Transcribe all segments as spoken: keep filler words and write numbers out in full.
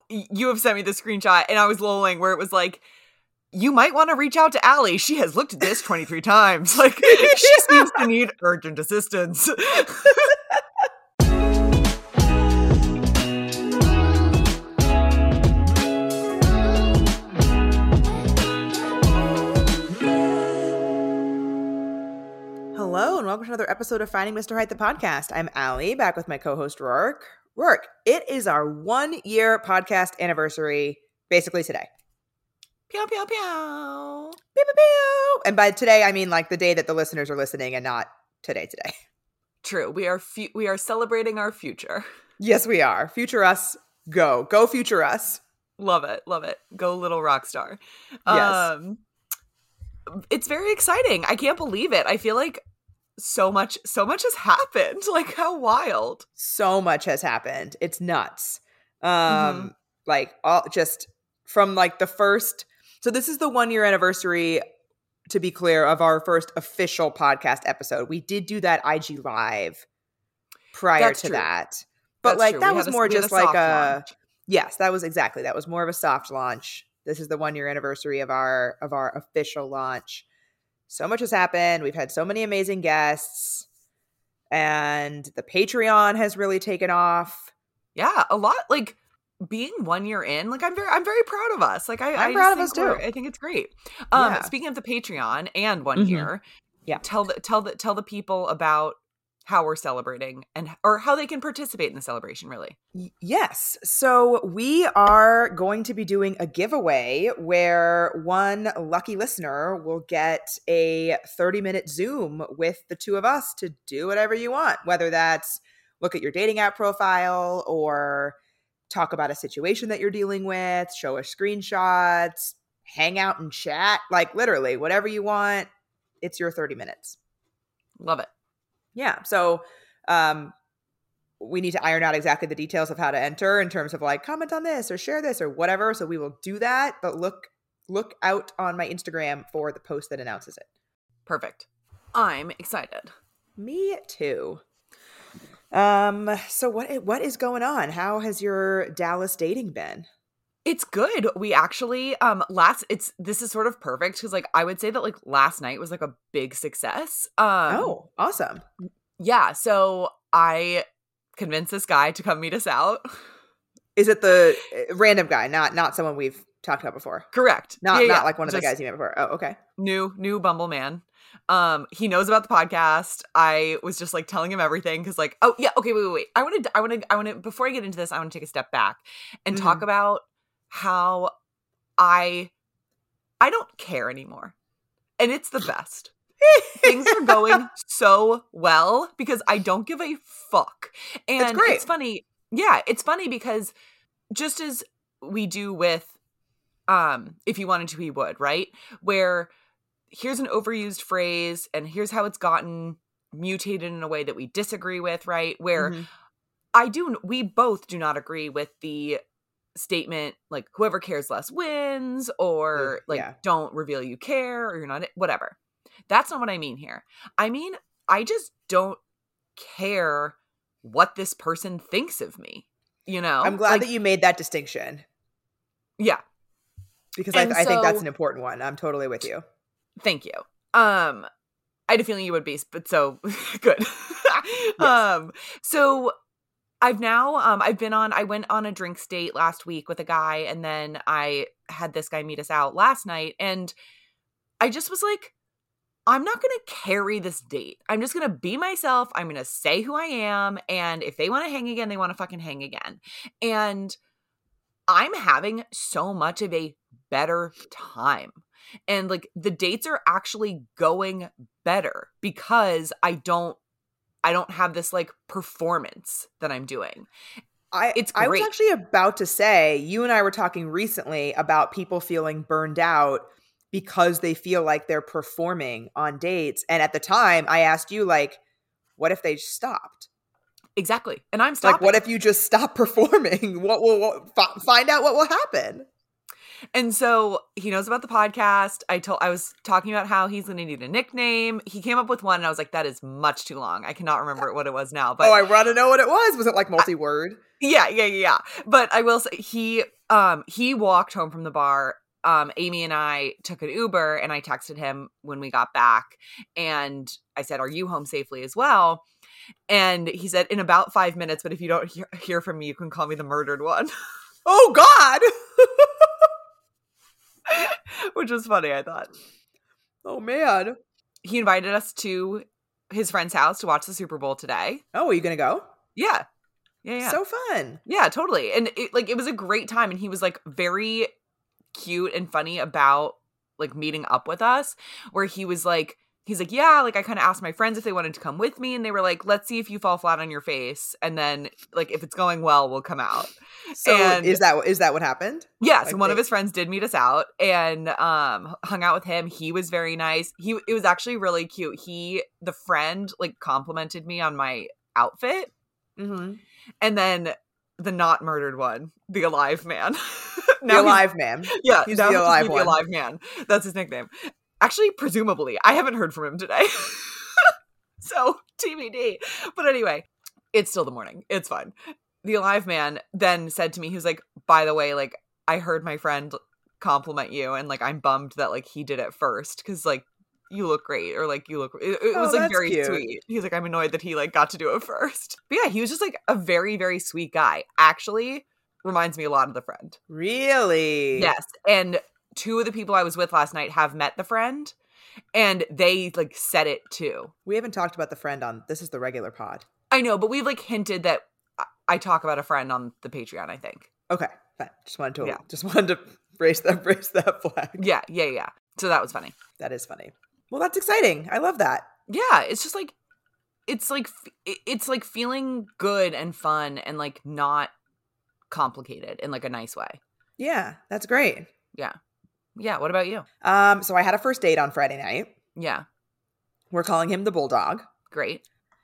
you have sent me the screenshot, and I was lolling where it was like, you might want to reach out to Allie. She has looked at this twenty-three times. Like, she seems to need urgent assistance. Hello, and welcome to another episode of Finding Mister Height, the podcast. I'm Allie, back with my co-host, Rourke. Rourke, it is our one-year podcast anniversary, basically today. Pew, pew, pew. Pew, pew, pew. And by today, I mean like the day that the listeners are listening and not today today. True. We are fu- we are celebrating our future. Yes, we are. Future us, go. Go future us. Love it. Love it. Go little rock star. Yes. Um, it's very exciting. I can't believe it. I feel like so much, so much has happened. Like, how wild. So much has happened. It's nuts. Um, Mm-hmm. Like, all just from like the first... So this is the one-year anniversary, to be clear, of our first official podcast episode. We did do that I G Live prior That's to true. that. But That's like true. that We was had a- more we had just a like soft a launch. yes, that was exactly. That was more of a soft launch. This is the one-year anniversary of our of our official launch. So much has happened. We've had so many amazing guests. And the Patreon has really taken off. Yeah, a lot. Like, being one year in, like I'm very, I'm very proud of us. Like I, I'm I proud just of us think we're- too. I think it's great. Um, Yeah. Speaking of the Patreon and one Mhm. year, Yeah. tell the tell the tell the people about how we're celebrating and or how they can participate in the celebration. Really, Y- Yes. So we are going to be doing a giveaway where one lucky listener will get a thirty minute Zoom with the two of us to do whatever you want, whether that's look at your dating app profile or talk about a situation that you're dealing with, show us screenshots, hang out and chat, like literally whatever you want. It's your thirty minutes. love it. Yeah. So um, we need to iron out exactly the details of how to enter in terms of like comment on this or share this or whatever. So we will do that. But look, look out on my Instagram for the post that announces it. Perfect. I'm excited. Me too. Um. So what what is going on? How has your Dallas dating been? It's good. We actually um last it's this is sort of perfect because like I would say that like last night was like a big success. Um Oh, awesome. yeah, so I convinced this guy to come meet us out. Is it the uh, random guy, not not someone we've talked about before? Correct. Not Yeah, not yeah. like one of the Just guys you met before. Oh, okay. new new Bumble man. Um he knows about the podcast. I was just like telling him everything cuz like oh yeah, okay, wait wait wait. I want to I want to I want to before I get into this, I want to take a step back and Mhm. talk about how I I don't care anymore. And it's the best. Things are going so well because I don't give a fuck. And It's great. it's funny. Yeah, it's funny because just as we do with um if you wanted to we would, right? Where here's an overused phrase and here's how it's gotten mutated in a way that we disagree with, right? Where Mhm. I do we both do not agree with the statement like whoever cares less wins or Ugh, like yeah. don't reveal you care or you're not whatever. That's not what I mean here. I mean, I just don't care what this person thinks of me, you know? I'm glad Like, that you made that distinction yeah, because I, And I think that's so- an important one. I'm totally with you. thank you. Um I had a feeling you would be, but so good. Um so I've now um I've been on I went on a drinks date last week with a guy and then I had this guy meet us out last night and I just was like I'm not going to carry this date. I'm just going to be myself. I'm going to say who I am and if they want to hang again, they want to fucking hang again. And I'm having so much of a better time. And like the dates are actually going better because I don't I don't have this like performance that I'm doing. I It's I was great. actually about to say, you and I were talking recently about people feeling burned out because they feel like they're performing on dates. And at the time, I asked you, like, what if they stopped? Exactly. And I'm stopping. Like, what if you just stop performing? What will what, fi- find out what will happen? And so he knows about the podcast. I told I was talking about how he's going to need a nickname. He came up with one, and I was like, "That is much too long. I cannot remember what it was now." But oh, I want to know what it was. Was it like multi-word? yeah, yeah, yeah. But I will say he um, he walked home from the bar. Um, Amy and I took an Uber, and I texted him when we got back, and I said, "Are you home safely as well?" And he said, "In about five minutes, but if you don't hear, hear from me, you can call me the murdered one." Oh, God! Which was funny, I thought. Oh, man. He invited us to his friend's house to watch the Super Bowl today. Oh, are you going to go? Yeah. Yeah, yeah. So fun. Yeah, totally. And it, like, it was a great time. And he was like very cute and funny about like meeting up with us, where he was like, he's like, yeah, like I kind of asked my friends if they wanted to come with me, and they were like, let's see if you fall flat on your face, and then like if it's going well, we'll come out. So and, is that is that what happened? Yeah, like so one they- of his friends did meet us out and um hung out with him. He was very nice. He it was actually really cute. He the friend like complimented me on my outfit. Mm-hmm. And then the not murdered one, the alive man. The alive man. Yeah, he's now the alive the one. alive man. That's his nickname. Actually, presumably, I haven't heard from him today. So T B D. But anyway, it's still the morning. It's fine. The alive man then said to me, he was like, by the way, like, I heard my friend compliment you, and like I'm bummed that like he did it first, because like you look great, or like you look it, it Oh, was like that's very cute. sweet. He's like, I'm annoyed that he like got to do it first. But yeah, he was just like a very, very sweet guy. Actually reminds me a lot of the friend. Really? Yes. And two of the people I was with last night have met the friend, and they like said it too. We haven't talked about the friend on this is the regular pod. I know, but we've like hinted that I- I talk about a friend on the Patreon, I think. Okay, fine. Just wanted to Yeah. just wanted to raise that raise that flag. Yeah, yeah, yeah. So that was funny. That is funny. Well, that's exciting. I love that. Yeah, it's just like it's like f- it's like feeling good and fun and like not complicated in like a nice way. Yeah, that's great. Yeah. Yeah, what about you? Um, so I had a first date on Friday night. Yeah, We're calling him the Bulldog. great.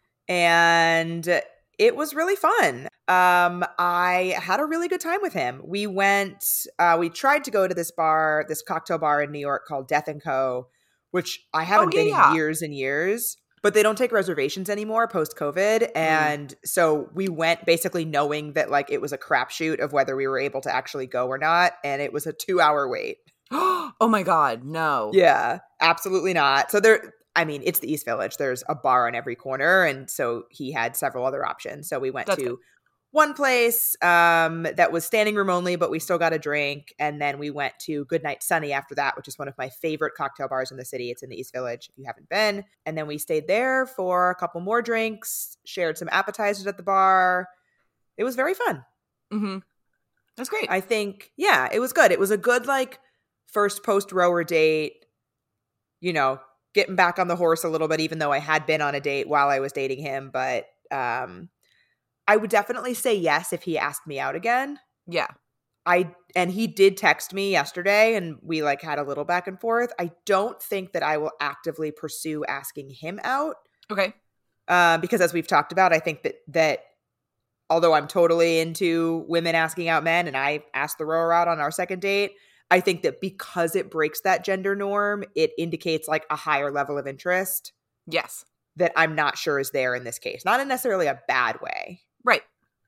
And it was really fun. Um, I had a really good time with him. We went, uh, we tried to go to this bar, this cocktail bar in New York called Death and Co., which I haven't yeah, been yeah. in years and years, but they don't take reservations anymore post-COVID. And so we went basically knowing that like it was a crapshoot of whether we were able to actually go or not. And it was a two-hour wait. Oh my God, no. Yeah, absolutely not. So there, I mean, it's the East Village. There's a bar on every corner. And so he had several other options. So we went That's to good. one place um, that was standing room only, but we still got a drink. And then we went to Goodnight Sunny after that, which is one of my favorite cocktail bars in the city. It's in the East Village if you haven't been. And then we stayed there for a couple more drinks, shared some appetizers at the bar. It was very fun. Mm-hmm. That's great. I think, yeah, it was good. It was a good, like, first post-rower date, you know, getting back on the horse a little bit, even though I had been on a date while I was dating him. But um, I would definitely say yes if he asked me out again. Yeah. I and he did text me yesterday, and we like had a little back and forth. I don't think that I will actively pursue asking him out. Okay. Uh, because as we've talked about, I think that that although I'm totally into women asking out men, and I asked the rower out on our second date, I think that because it breaks that gender norm, it indicates like a higher level of interest Yes. that I'm not sure is there in this case. Not in necessarily a bad way. Right.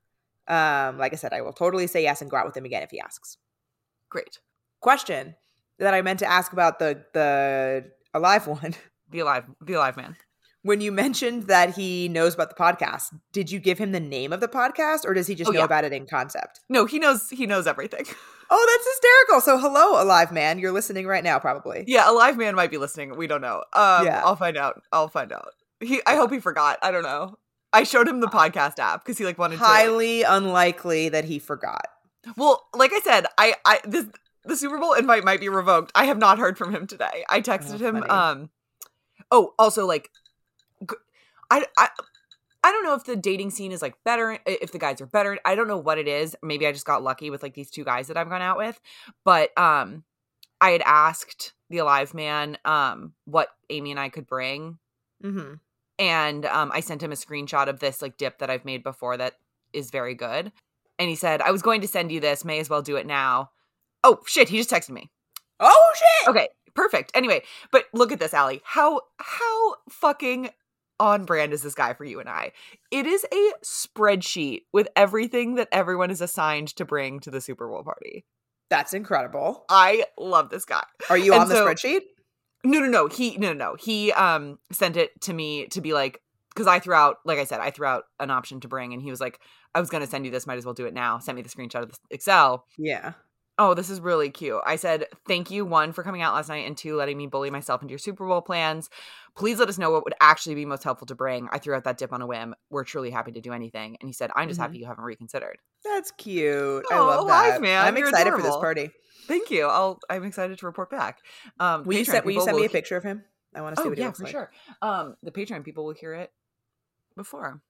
Um, like I said, I will totally say yes and go out with him again if he asks. Great. Question that I meant to ask about the the alive one. The alive, the alive man. When you mentioned that he knows about the podcast, did you give him the name of the podcast, or does he just Oh, know yeah. about it in concept? No, he knows. He knows everything. Oh, that's hysterical. So hello, alive man. You're listening right now, probably. Yeah, alive man might be listening. We don't know. Um, Yeah. I'll find out. I'll find out. He. I hope he forgot. I don't know. I showed him the podcast app because he like wanted to. Highly unlikely that he forgot. Well, like I said, I. I this the Super Bowl invite might be revoked. I have not heard from him today. I texted Oh, him. funny. Um. Oh, also like, g- I. I. I don't know if the dating scene is like better, if the guys are better. I don't know what it is. Maybe I just got lucky with like these two guys that I've gone out with. But um, I had asked the alive man um what Amy and I could bring, Mm-hmm. and um, I sent him a screenshot of this like dip that I've made before that is very good. And he said, "I was going to send you this. May as well do it now." Oh shit! He just texted me. Oh shit! Okay, perfect. Anyway, but look at this, Allie. How how fucking on brand is this guy for you and I? It is a spreadsheet with everything that everyone is assigned to bring to the Super Bowl party. That's incredible. I love this guy. Are you And on the so- spreadsheet? No, no, no. He, no, no, no. He um sent it to me to be like, because I threw out, like I said, I threw out an option to bring, and he was like, I was going to send you this, might as well do it now. Sent me the screenshot of the Excel. Yeah. Oh, this is really cute. I said, thank you, one, for coming out last night, and two, letting me bully myself into your Super Bowl plans. Please let us know what would actually be most helpful to bring. I threw out that dip on a whim. We're truly happy to do anything. And he said, I'm just Mhm. happy you haven't reconsidered. That's cute. I Oh, love hi, that. man. I'm You're excited for this adorable. party. Thank you. I'll, I'm excited to report back. Um, Will you, Patreon send, will you people send me a will- picture of him? I want to see Oh, what he yeah, looks for like. sure. Um, the Patreon people will hear it before.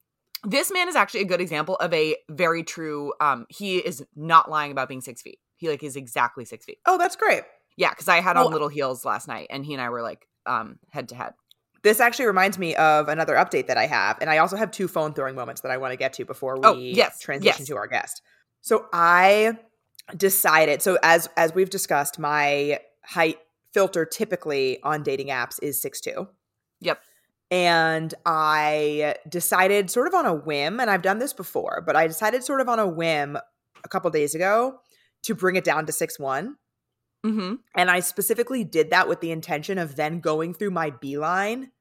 This man is actually a good example of a very true, um, he is not lying about being six feet. He like is exactly six feet. Oh, that's great. Yeah, because I had on Well- little heels last night, and he and I were like um head to head. This actually reminds me of another update that I have. And I also have two phone throwing moments that I want to get to before we Oh, yes, transition yes. to our guest. So I decided, so as as we've discussed, my height filter typically on dating apps is six two. Yep. And I decided sort of on a whim, and I've done this before, but I decided sort of on a whim a couple days ago to bring it down to six one. Mm-hmm. And I specifically did that with the intention of then going through my beeline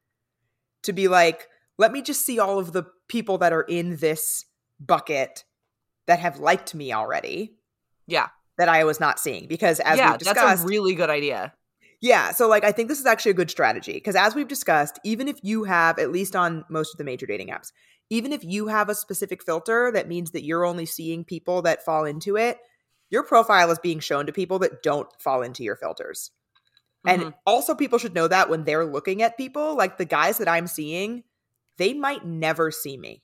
to be like, let me just see all of the people that are in this bucket that have liked me already Yeah. that I was not seeing. Because as yeah, we've discussed, that's a really good idea. yeah, so like I think this is actually a good strategy because as we've discussed, even if you have, at least on most of the major dating apps, even if you have a specific filter that means that you're only seeing people that fall into it, your profile is being shown to people that don't fall into your filters. And Mhm. also people should know that when they're looking at people, like the guys that I'm seeing, they might never see me.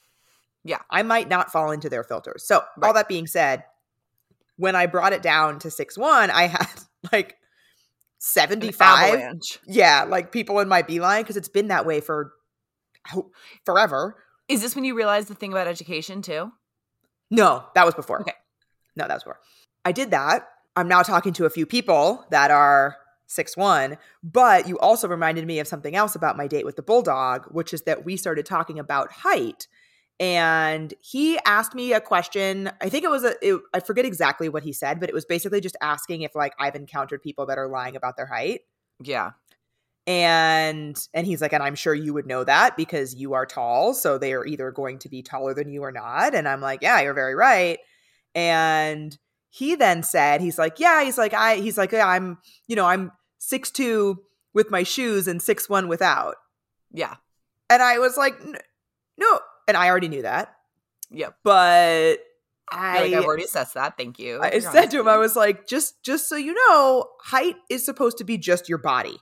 Yeah. I might not fall into their filters. So all Right. that being said, when I brought it down to six one, I had like An seventy-five. avalanche. Yeah, like people in my beeline because it's been that way for ho- forever. Is this when you realized the thing about education too? No, that was before. Okay. No, that was before. I did that. I'm now talking to a few people that are six one, but you also reminded me of something else about my date with the bulldog, which is that we started talking about height. And he asked me a question. I think it was a, it, I forget exactly what he said, but it was basically just asking if like I've encountered people that are lying about their height. Yeah. And and he's like, and I'm sure you would know that because you are tall, so they are either going to be taller than you or not. And I'm like, yeah, you're very right. And he then said, he's like, yeah, he's like, I, he's like, yeah, I'm, you know, I'm six two with my shoes and six one without. Yeah. And I was like, "N- no, and I already knew that, Yep. but You're I, like, I've already assessed that. Thank you. I You're said to him, I on. was like, just, just so you know, height is supposed to be just your body.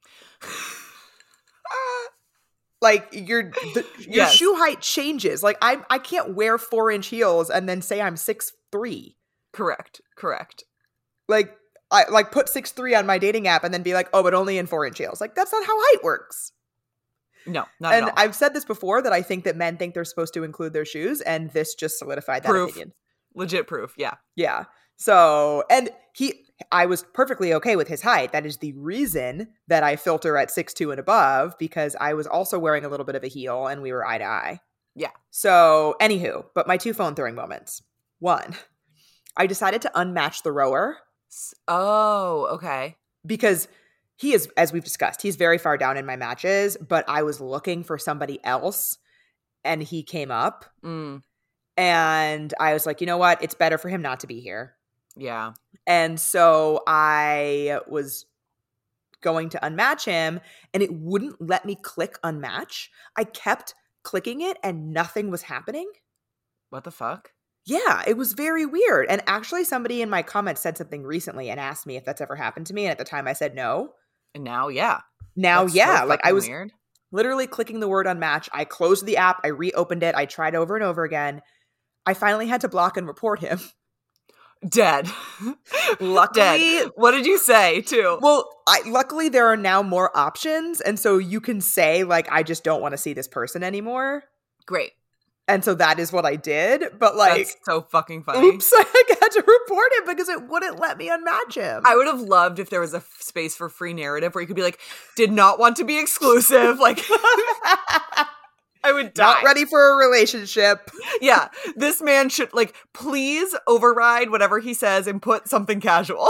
Like your the, your Yes. shoe height changes. Like I I can't wear four inch heels and then say I'm six three. Correct. Correct. Like I like put six three on my dating app and then be like, oh, but only in four inch heels. Like that's not how height works. No, not And at all. I've said this before that I think that men think they're supposed to include their shoes, and this just solidified that Proof. opinion. Legit proof. Yeah. Yeah. So, and he, I was perfectly okay with his height. That is the reason that I filter at six two and above, because I was also wearing a little bit of a heel and we were eye to eye. Yeah. So, anywho, but my two phone throwing moments. One, I decided to unmatch the rower S- Oh, okay. because he is, as we've discussed, he's very far down in my matches, but I was looking for somebody else and he came up. Mm, And I was like, you know what? It's better for him not to be here. yeah. And so I was going to unmatch him and it wouldn't let me click unmatch. I kept clicking it and nothing was happening. What the fuck? Yeah, it was very weird. And actually somebody in my comments said something recently and asked me if that's ever happened to me. And at the time I said no. And now, yeah. Now, That's so yeah, like I fucking was weird. literally clicking the word unmatch. I closed the app. I reopened it. I tried over and over again. I finally had to block and report him. Dead. Luckily, Dead. What did you say too? well, I, luckily there are now more options. And so you can say like, I just don't want to see this person anymore. Great. And so that is what I did. But like, that's so fucking funny. Oops, I had to report him because it wouldn't let me unmatch him. I would have loved if there was a f- space for free narrative where you could be like, did not want to be exclusive. Like, I would die. Not ready for a relationship. Yeah. This man should, like, please override whatever he says and put something casual.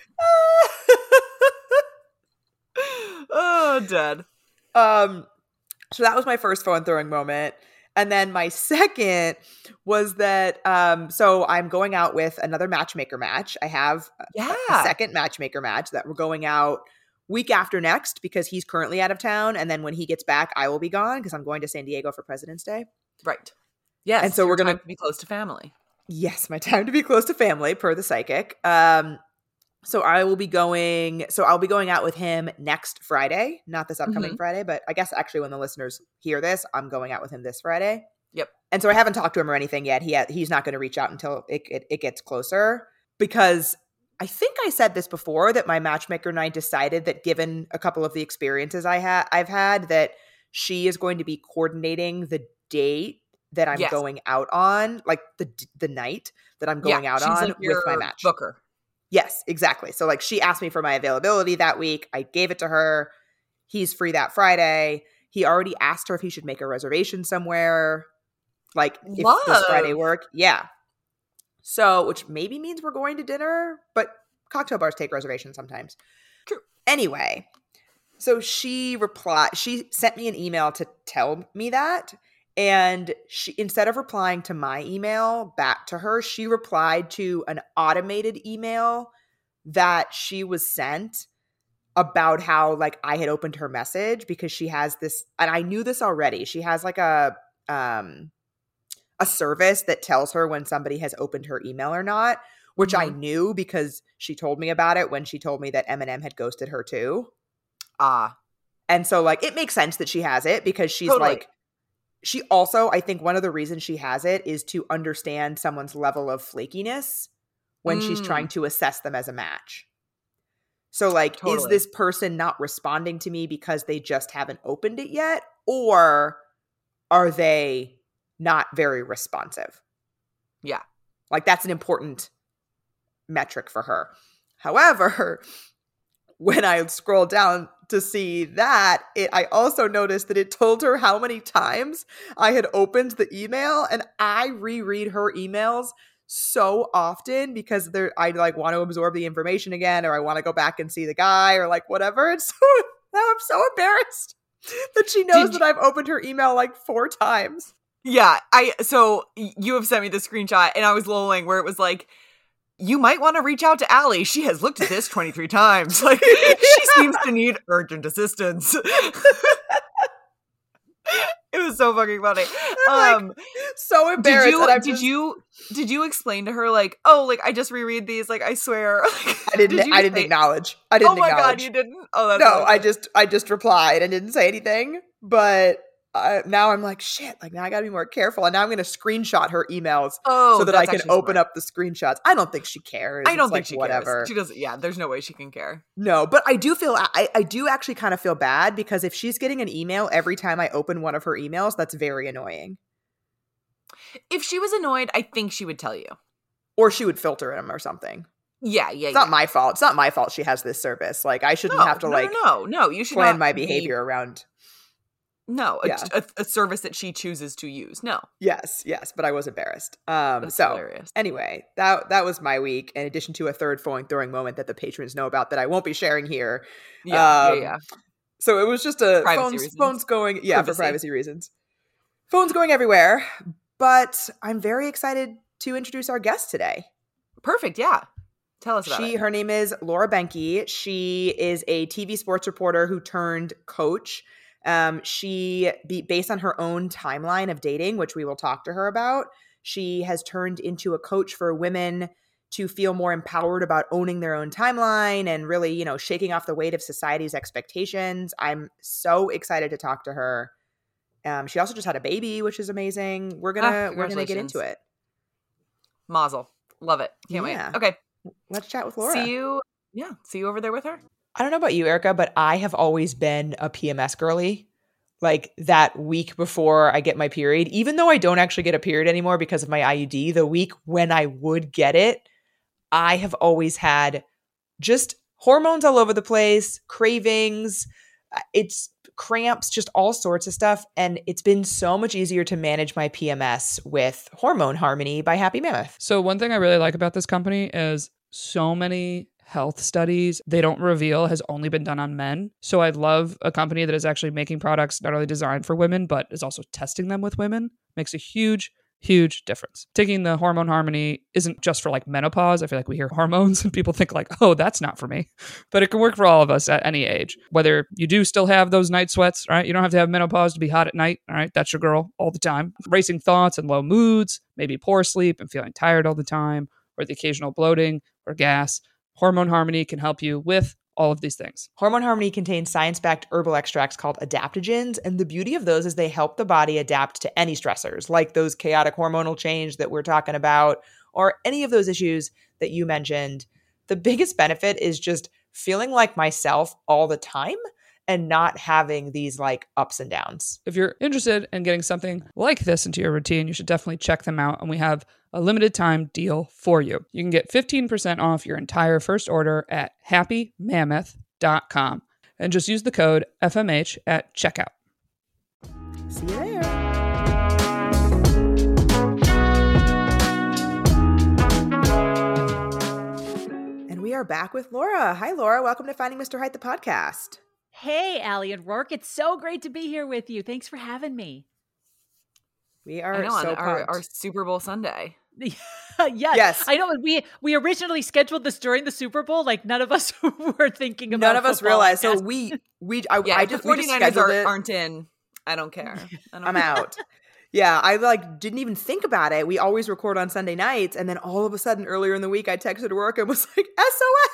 Oh, dead. Um, so that was my first phone throwing moment. And then my second was that, um, so I'm going out with another matchmaker match. I have yeah. a, a second matchmaker match that we're going out week after next because he's currently out of town. And then when he gets back, I will be gone because I'm going to San Diego for President's Day. Right. Yes. And so we're going to be close to family. Yes, my time to be close to family per the psychic. Um, so I will be going, so I'll be going out with him next Friday, not this upcoming Mhm. Friday, but I guess actually when the listeners hear this, I'm going out with him this Friday. Yep. And so I haven't talked to him or anything yet. He ha- he's not going to reach out until it, it, it gets closer because I think I said this before that my matchmaker and I decided that given a couple of the experiences I had, I've had, that she is going to be coordinating the date that I'm Yes. going out on, like the the night that I'm going Yeah, out she's on like with your my match. booker. Yes, exactly. So like she asked me for my availability that week. I gave it to her. He's free that Friday. He already asked her if he should make a reservation somewhere. Like if Love. this Friday work. Yeah. So, which maybe means we're going to dinner, but cocktail bars take reservations sometimes. True. Anyway, so she replied, she sent me an email to tell me that. And she, instead of replying to my email back to her, she replied to an automated email that she was sent about how like I had opened her message because she has this, and I knew this already. She has like a, um, a service that tells her when somebody has opened her email or not, which Mhm. I knew because she told me about it when she told me that Eminem had ghosted her too. Ah. And so like, it makes sense that she has it because she's Totally. like, she also, I think one of the reasons she has it is to understand someone's level of flakiness when she's Mm. trying to assess them as a match. So like, Totally. is this person not responding to me because they just haven't opened it yet? Or are they not very responsive? Yeah. Like that's an important metric for her. However, when I scrolled down to see that, it, I also noticed that it told her how many times I had opened the email, and I reread her emails so often because they're, I like want to absorb the information again, or I want to go back and see the guy, or like whatever. And so now I'm so embarrassed that she knows Did that I've opened her email like four times. Yeah, I so y- you have sent me the screenshot and I was lolling where it was like, you might want to reach out to Allie. She has looked at this twenty-three times. Like she seems to need urgent assistance. It was so fucking funny. I'm Um like, so embarrassed. did you and I'm did just- you did you explain to her like, oh, like I just reread these, like I swear. I didn't. Did you I didn't say- acknowledge. I didn't. Oh my acknowledge. god, you didn't? Oh, that's No, really I funny. just I just replied and didn't say anything. But uh, now I'm like, shit. Like now I got to be more careful. And now I'm going to screenshot her emails Oh, so that I that's can actually open smart. up the screenshots. I don't think she cares. I don't It's think like, she whatever. cares. She doesn't. Yeah, there's no way she can care. No, but I do feel I, I do actually kind of feel bad because if she's getting an email every time I open one of her emails, that's very annoying. If she was annoyed, I think she would tell you. Or she would filter them or something. Yeah, yeah, It's yeah. not my fault. It's not my fault she has this service. Like I shouldn't no, have to no, like no, no, no. You should plan not my be- behavior around. No, a, Yeah. a, a service that she chooses to use. No, Yes, yes, but I was embarrassed. Um, that's so hilarious. anyway, that that was my week. In addition to a third phone throwing moment that the patrons know about that I won't be sharing here. Yeah, um, yeah, yeah. So it was just a Privacy phones reasons. phones going yeah for Privacy. privacy reasons. Phones going everywhere, but I'm very excited to introduce our guest today. Perfect. Yeah. Tell us about She it. her name is Laura Benke. She is a T V sports reporter who turned coach. Um, she, be, based on her own timeline of dating, which we will talk to her about, she has turned into a coach for women to feel more empowered about owning their own timeline and really, you know, shaking off the weight of society's expectations. I'm so excited to talk to her. Um, she also just had a baby, which is amazing. We're gonna Ah, we're gonna get into congratulations. it. Mazel. Love it. Can't Yeah. wait. Okay. Let's chat with Laura. See you. Yeah. See you over there with her. I don't know about you, Erica, but I have always been a P M S girly. like that week before I get my period, even though I don't actually get a period anymore because of my I U D, the week when I would get it, I have always had just hormones all over the place, cravings, it's cramps, just all sorts of stuff. And it's been so much easier to manage my P M S with Hormone Harmony by Happy Mammoth. So one thing I really like about this company is so many health studies they don't reveal has only been done on men. So I love a company that is actually making products not only designed for women, but is also testing them with women. Makes a huge, huge difference. Taking the Hormone Harmony isn't just for like menopause. I feel like we hear hormones and people think like, oh, that's not for me. But it can work for all of us at any age. Whether you do still have those night sweats, right? You don't have to have menopause to be hot at night, all right? That's your girl all the time. Racing thoughts and low moods, maybe poor sleep and feeling tired all the time, or the occasional bloating or gas. Hormone Harmony can help you with all of these things. Hormone Harmony contains science-backed herbal extracts called adaptogens, and the beauty of those is they help the body adapt to any stressors, like those chaotic hormonal change that we're talking about, or any of those issues that you mentioned. The biggest benefit is just feeling like myself all the time and not having these like ups and downs. If you're interested in getting something like this into your routine, you should definitely check them out. And we have a limited time deal for you. You can get fifteen percent off your entire first order at happy mammoth dot com and just use the code F M H at checkout. See you there. And we are back with Laura. Hi, Laura. Welcome to Finding Mister Height, the podcast. Hey, Allie and Rourke. It's so great to be here with you. Thanks for having me. We are I know, so on our, pumped. our Super Bowl Sunday. yes. Yes. I know. We we originally scheduled this during the Super Bowl. Like none of us were thinking about None of us football. realized. So we, we, I, Yeah, I if just, the we just 49ers scheduled are, it. aren't in, I don't care. I don't I'm care. out. Yeah, I like didn't even think about it. We always record on Sunday nights, and then all of a sudden, earlier in the week, I texted work and was like, S O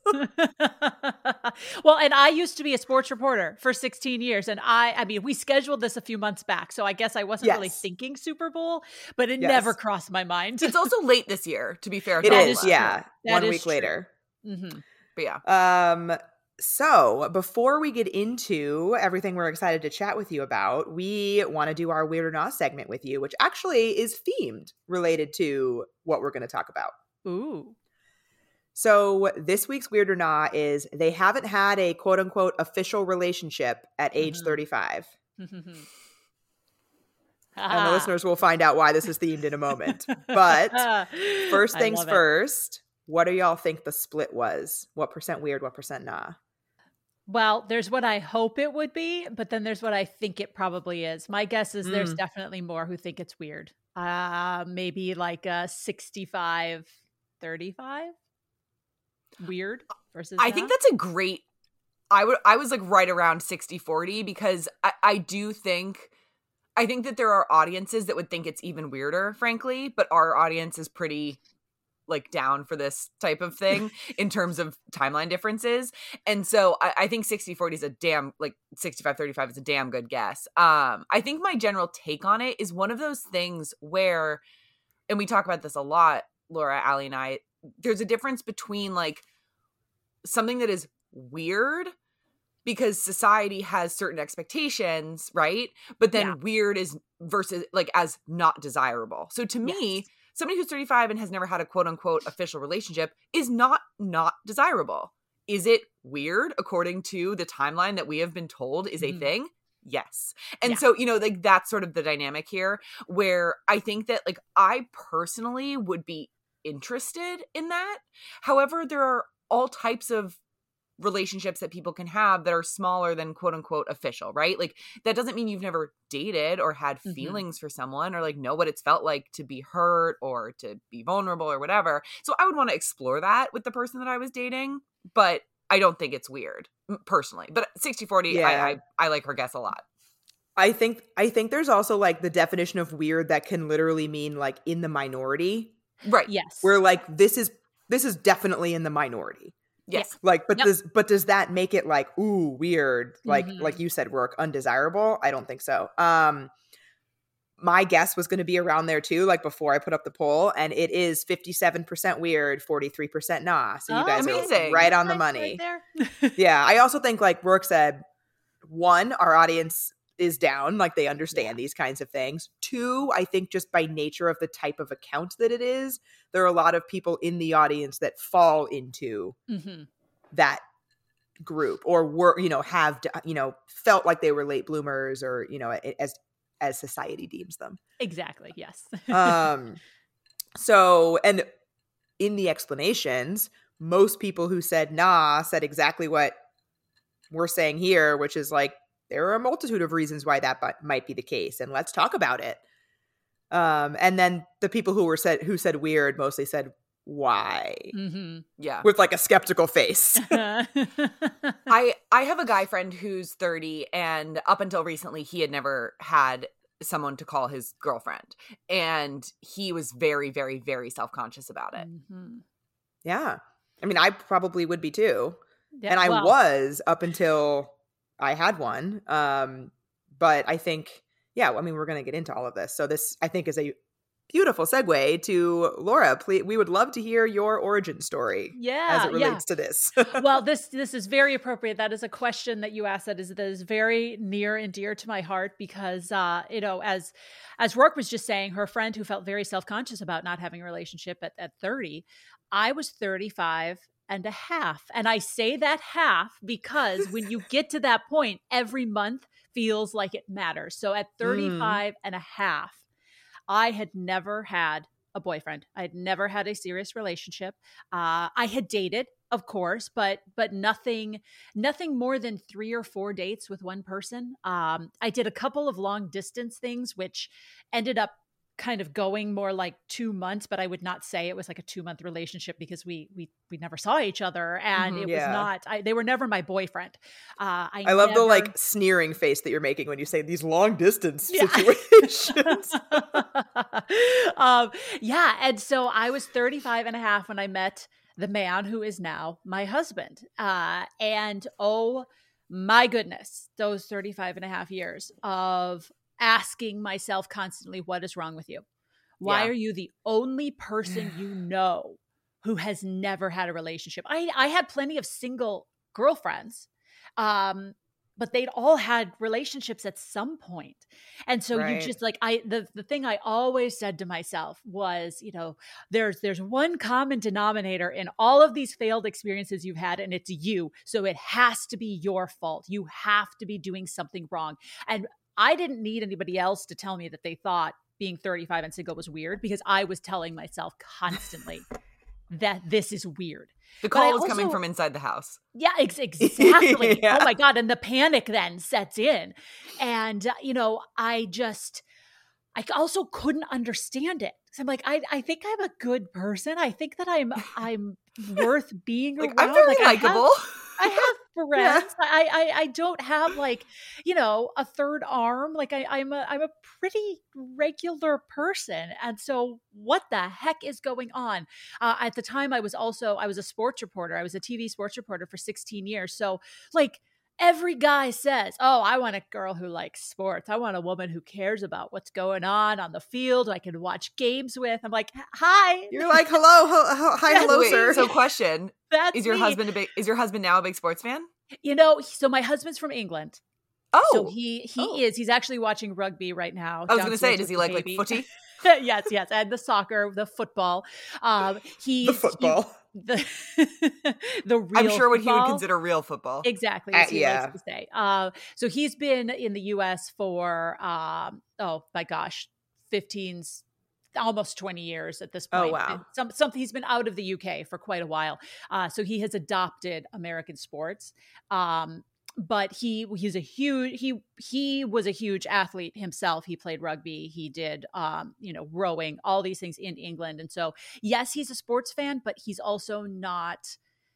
S. Well, and I used to be a sports reporter for sixteen years, and I, I mean, we scheduled this a few months back, so I guess I wasn't Yes. really thinking Super Bowl, but it Yes. never crossed my mind. It's also late this year, to be fair. It to all is, of us. yeah. That One is week true. later. Mm-hmm. But yeah. Um, so before we get into everything we're excited to chat with you about, we want to do our Weird or Not segment with you, which actually is themed related to what we're going to talk about. Ooh. So this week's Weird or Not is they haven't had a quote unquote official relationship at age Mhm. thirty-five. Mm-hmm. And the listeners will find out why this is themed in a moment. But first I things love it. first, what do y'all think the split was? What percent weird, what percent nah? Well, there's what I hope it would be, but then there's what I think it probably is. My guess is there's Mm. definitely more who think it's weird. Uh, maybe like a sixty-five thirty-five weird versus I think not. that's a great I would I was like right around sixty forty because I, I do think I think that there are audiences that would think it's even weirder, frankly, but our audience is pretty like down for this type of thing in terms of timeline differences. And so I, I think sixty forty is a damn like sixty-five thirty-five is a damn good guess. Um, I think my general take on it is one of those things where, and we talk about this a lot, Laura, Allie, and I, there's a difference between like something that is weird because society has certain expectations, right? But then Yeah. weird is versus like as not desirable. So to me, Yes. somebody who's thirty-five and has never had a quote unquote official relationship is not not desirable. Is it weird according to the timeline that we have been told is a Mhm. thing? Yes. And Yeah. so, you know, like that's sort of the dynamic here where I think that like I personally would be interested in that. However, there are all types of relationships that people can have that are smaller than quote unquote official, right? Like that doesn't mean you've never dated or had Mhm. feelings for someone or like know what it's felt like to be hurt or to be vulnerable or whatever. So I would want to explore that with the person that I was dating, but I don't think it's weird m- personally. But sixty forty, Yeah. I, I I like her guess a lot. I think I think there's also like the definition of weird that can literally mean like in the minority, Right. Yes. where like this is this is definitely in the minority. Yes. Like, but Yep. does but does that make it like ooh weird? Like Mhm. like you said, work undesirable? I don't think so. Um, my guess was going to be around there too. Like before I put up the poll, and it is fifty-seven percent weird, forty-three percent nah. So you Oh, guys amazing. are right on the Nice money. right there. Yeah, I also think like Rourke said, one, our audience is down. Like they understand Yeah. these kinds of things. Two, I think just by nature of the type of account that it is, there are a lot of people in the audience that fall into Mm-hmm. that group or were, you know, have, you know, felt like they were late bloomers or, you know, as, as society deems them. Exactly. Yes. Um, so, and in the explanations, most people who said nah said exactly what we're saying here, which is like, there are a multitude of reasons why that b- might be the case. And let's talk about it. Um, and then the people who were said, who said weird mostly said, why? Mm-hmm. Yeah. With like a skeptical face. I I have a guy friend who's thirty, and up until recently he had never had someone to call his girlfriend, and he was very very very self-conscious about it. Mm-hmm. Yeah. I mean, I probably would be too. Yeah, and I well, was up until I had one. Um, but I think, yeah, I mean, we're going to get into all of this. So this, I think, is a beautiful segue to Laura. Please, we would love to hear your origin story yeah, as it yeah. relates to this. Well, this this is very appropriate. That is a question that you asked that is that is very near and dear to my heart because uh, you know, as as Rourke was just saying, her friend who felt very self-conscious about not having a relationship at, at thirty, I was thirty-five and a half. And I say that half because when you get to that point, every month feels like it matters. So at thirty-five mm. and a half, I had never had a boyfriend. I had never had a serious relationship. Uh, I had dated, of course, but but nothing, nothing more than three or four dates with one person. Um, I did a couple of long distance things, which ended up kind of going more like two months, but I would not say it was like a two month relationship because we we we never saw each other, and Mhm, it yeah. was not. I, they were never my boyfriend. Uh, I I love never, the like sneering face that you're making when you say these long distance Yeah. situations. um, yeah, and so I was thirty-five and a half when I met the man who is now my husband, uh, and oh my goodness, those thirty-five and a half years of asking myself constantly, what is wrong with you? Why Yeah. are you the only person you know who has never had a relationship? I, I had plenty of single girlfriends, um, but they'd all had relationships at some point. And so Right. you just like, I, the, the thing I always said to myself was, you know, there's, there's one common denominator in all of these failed experiences you've had, and it's you. So it has to be your fault. You have to be doing something wrong. And I didn't need anybody else to tell me that they thought being thirty-five and single was weird, because I was telling myself constantly that this is weird. The But I call was coming also- from inside the house. Yeah, ex- exactly. Yeah. Oh my God. And the panic then sets in. And, uh, you know, I just, I also couldn't understand it. So I'm like, I, I think I'm a good person. I think that I'm, I'm worth being Like, around. I'm very Like, I have- likable. I have friends. I, I I don't have like, you know, a third arm. Like I, I'm a I'm a pretty regular person. And so what the heck is going on? Uh, at the time I was also, I was a sports reporter. I was a T V sports reporter for sixteen years. So like every guy says, oh, I want a girl who likes sports. I want a woman who cares about what's going on on the field. I can watch games with. I'm like, hi. You're like, hello, ho- ho- hi, That's hello, Wait, sir. so question: That's Is your me. husband a big? Is your husband now a big sports fan? You know, so my husband's from England. Oh, So he he Oh. is. He's actually watching rugby right now. I was going to say, downstairs does he with like the like baby. footy? Yes, yes, and the soccer, the football. Um, he's the football. he- the the real. I'm sure what he would football. consider real football. Exactly, Uh, as he yeah. likes to say. Uh, so he's been in the U S for um, oh my gosh, fifteen, almost twenty years at this Oh, point. wow. Some something he's been out of the U K for quite a while. Uh, so he has adopted American sports. Um, but he he's a huge he he was a huge athlete himself. He played rugby. He did um, you know, rowing, all these things in England. And so yes, he's a sports fan, but he's also not.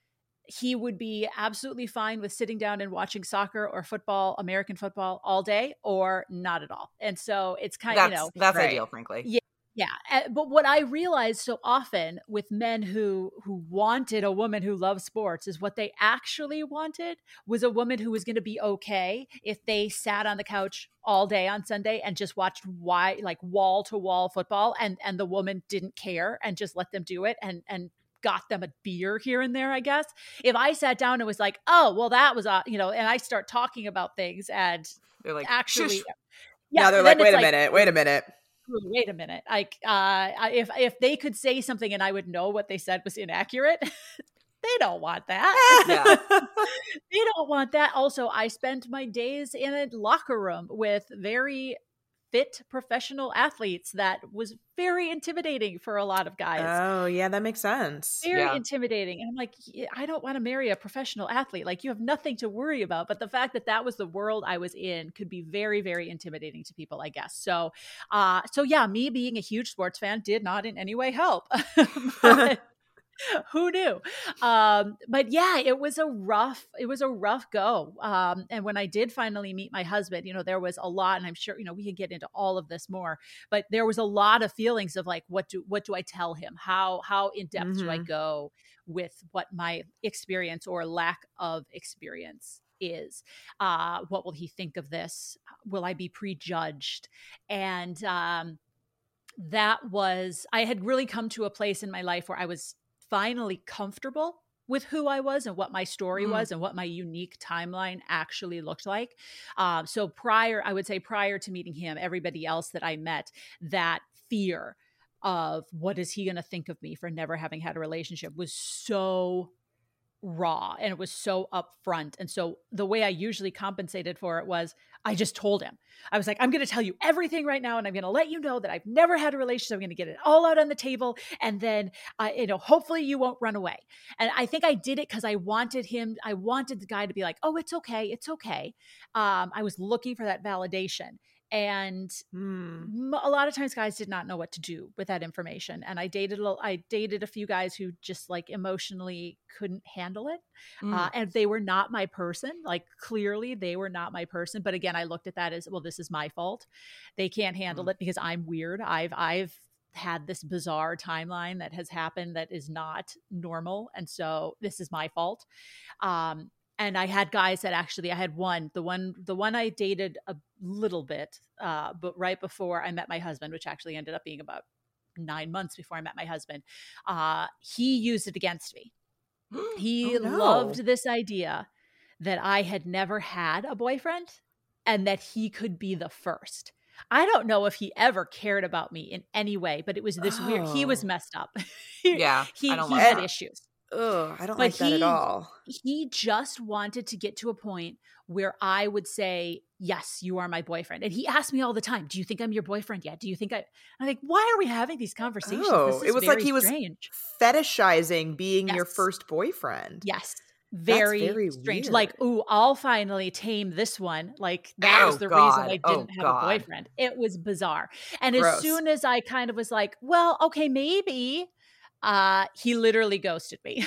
He would be absolutely fine with sitting down and watching soccer or football, American football, all day, or not at all. And so it's kind of, That's you know, that's right. ideal, frankly. Yeah. Yeah. Uh, But what I realized so often with men who who wanted a woman who loves sports is what they actually wanted was a woman who was going to be okay if they sat on the couch all day on Sunday and just watched why like wall to wall football, and and the woman didn't care and just let them do it and and got them a beer here and there, I guess. If I sat down and was like, oh, well, that was, uh, you know, and I start talking about things and They're like, actually, shush. Yeah, now they're like, wait a like, minute, wait a minute. Wait a minute. Like, uh, if, if they could say something and I would know what they said was inaccurate, they don't want that. Yeah. They don't want that. Also, I spent my days in a locker room with very fit professional athletes that was very intimidating for a lot of guys. Oh, yeah, that makes sense. Very yeah. intimidating. And I'm like, I don't want to marry a professional athlete. Like, you have nothing to worry about. But the fact that that was the world I was in could be very, very intimidating to people, I guess. So, uh, so yeah, me being a huge sports fan did not in any way help. But, who knew? Um, but yeah, it was a rough, it was a rough go. Um, and when I did finally meet my husband, you know, there was a lot, and I'm sure, you know, we can get into all of this more, but there was a lot of feelings of like, what do, what do I tell him? How, how in depth mm-hmm. do I go with what my experience or lack of experience is? Uh, what will he think of this? Will I be prejudged? And, um, that was, I had really come to a place in my life where I was finally comfortable with who I was and what my story mm. was and what my unique timeline actually looked like. Um, so prior, I would say prior to meeting him, everybody else that I met, that fear of what is he going to think of me for never having had a relationship was so raw, and it was so upfront. And so the way I usually compensated for it was I just told him. I was like, I'm going to tell you everything right now, and I'm going to let you know that I've never had a relationship. I'm going to get it all out on the table, and then uh, you know, hopefully you won't run away. And I think I did it because I wanted him. I wanted the guy to be like, oh, it's okay, it's okay. Um, I was looking for that validation. And hmm. a lot of times guys did not know what to do with that information. And I dated, a, I dated a few guys who just like emotionally couldn't handle it. Mm. Uh, and they were not my person. Like, clearly they were not my person. But again, I looked at that as, well, this is my fault. They can't handle mm. it because I'm weird. I've, I've had this bizarre timeline that has happened that is not normal. And so this is my fault. Um, And I had guys that actually, I had one, the one, the one I dated a little bit, uh, but right before I met my husband, which actually ended up being about nine months before I met my husband, uh, he used it against me. He oh, no. loved this idea that I had never had a boyfriend and that he could be the first. I don't know if he ever cared about me in any way, but it was this oh. weird, he was messed up. Yeah. he I don't he like had that. issues. Ugh, I don't But like that he, at all. He just wanted to get to a point where I would say, yes, you are my boyfriend. And he asked me all the time, do you think I'm your boyfriend yet? Do you think I, I'm like, why are we having these conversations? Oh, this is it was very like he was strange. fetishizing being Yes. your first boyfriend. Yes. Very, That's very strange. weird. Like, ooh, I'll finally tame this one. Like, that Oh, was the God. reason I Oh, didn't have God. a boyfriend. It was bizarre. And Gross. as soon as I kind of was like, well, okay, maybe, uh, he literally ghosted me.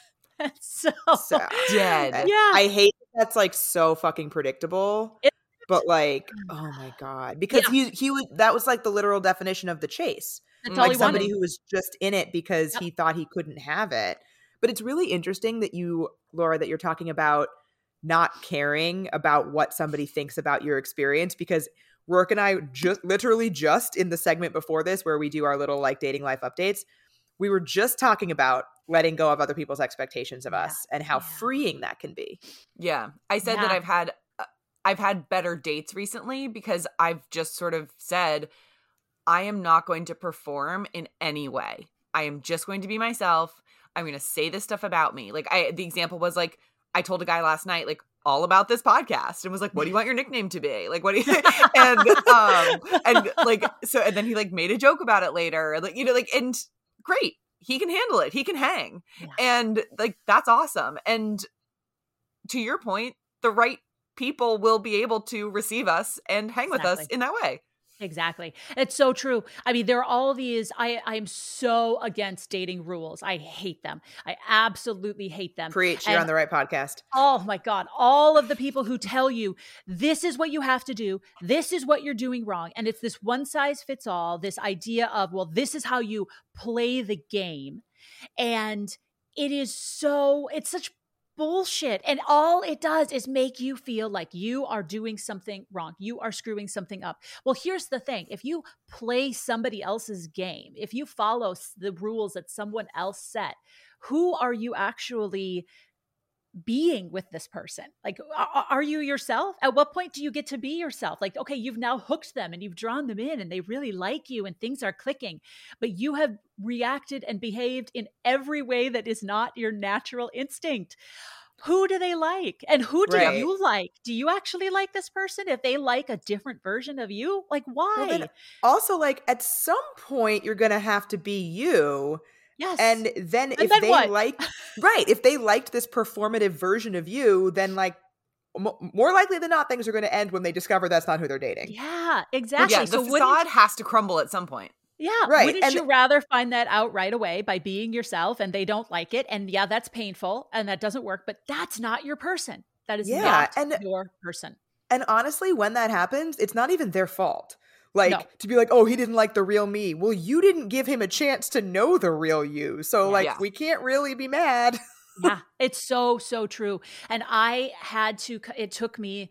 so, So, Dead. Yeah. I hate that that's like so fucking predictable. It- but like, oh my God. Because Yeah. he he was that was like the literal definition of the chase. That's Like all he somebody wanted. who was just in it because Yep. he thought he couldn't have it. But it's really interesting that you, Laura, that you're talking about not caring about what somebody thinks about your experience, because Rourke and I just literally just in the segment before this where we do our little like dating life updates, we were just talking about letting go of other people's expectations of Yeah. us and how Yeah. freeing that can be. Yeah. I said that Yeah. I've had uh, I've had better dates recently because I've just sort of said I am not going to perform in any way. I am just going to be myself. I'm going to say this stuff about me. Like I the example was like I told a guy last night like all about this podcast and was like, what do you want your nickname to be? Like, what do you, and, um, and like, so, and then he like made a joke about it later. Like, you know, like, and great. He can handle it. He can hang. Yeah. And like, that's awesome. And to your point, the right people will be able to receive us and hang with us Exactly. in that way. Exactly. It's so true. I mean, there are all these, I, I'm so against dating rules. I hate them. I absolutely hate them. Preach, you're And- on the right podcast. Oh my God. All of the people who tell you this is what you have to do. This is what you're doing wrong. And it's this one size fits all, this idea of, well, this is how you play the game. And it is so, it's such bullshit. And all it does is make you feel like you are doing something wrong. You are screwing something up. Well, here's the thing. If you play somebody else's game, if you follow the rules that someone else set, who are you actually being with this person? Like, are, are you yourself? At what point do you get to be yourself? Like, okay, you've now hooked them and you've drawn them in and they really like you and things are clicking, but you have reacted and behaved in every way that is not your natural instinct. Who do they like? And who do Right. you like? Do you actually like this person? If they like a different version of you, like, why? Well, then also, like, at some point, you're going to have to be you. Yes. And then And if then they what? like, right, if they liked this performative version of you, then like m- more likely than not, things are going to end when they discover that's not who they're dating. Yeah, But exactly. yeah, the So wouldn't facade has to crumble at some point. Yeah. Right, Wouldn't and- you rather find that out right away by being yourself and they don't like it? And yeah, that's painful and that doesn't work, but that's not your person. That is Yeah, not and- your person. And honestly, when that happens, it's not even their fault. Like, No. to be like, oh, he didn't like the real me. Well, you didn't give him a chance to know the real you. So, like, Yeah. we can't really be mad. Yeah, it's so, so true. And I had to, it took me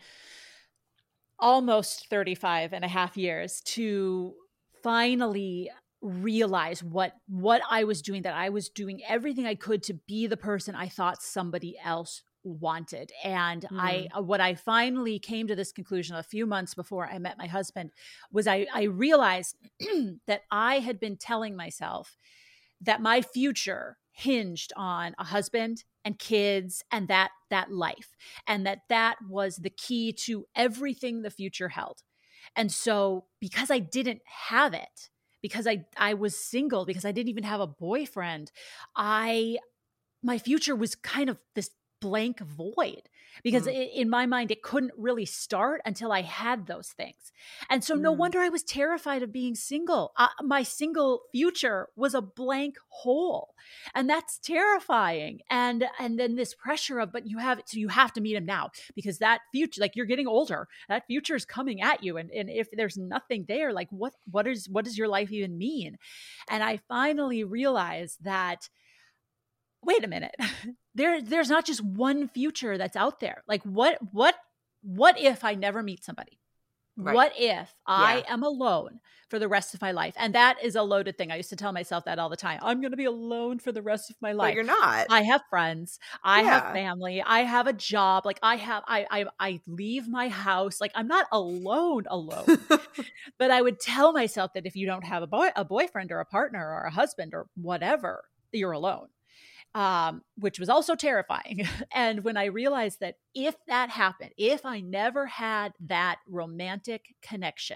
almost thirty-five and a half years to finally realize what, what I was doing, that I was doing everything I could to be the person I thought somebody else wanted. And I, what I finally came to this conclusion a few months before I met my husband was I, I realized that I had been telling myself that my future hinged on a husband and kids and that, that life. And that that was the key to everything the future held. And so because I didn't have it, because I, I was single, because I didn't even have a boyfriend, I, my future was kind of this blank void, because Mm. i- in my mind, it couldn't really start until I had those things. And so no Mm. wonder I was terrified of being single. Uh, my single future was a blank hole, and that's terrifying. And, and then this pressure of, but you have, so you have to meet him now because that future, like you're getting older, that future is coming at you. And, and if there's nothing there, like what, what is, what does your life even mean? And I finally realized that, wait a minute, there, there's not just one future that's out there. Like what, what, what if I never meet somebody? Right. What if I Yeah. am alone for the rest of my life? And that is a loaded thing. I used to tell myself that all the time. I'm going to be alone for the rest of my But life. you're not. I have friends. I have Yeah. family. I have a job. Like I have, I, I, I leave my house. Like I'm not alone, alone. But I would tell myself that if you don't have a boy, a boyfriend or a partner or a husband or whatever, you're alone. Um, which was also terrifying. And when I realized that if that happened, if I never had that romantic connection,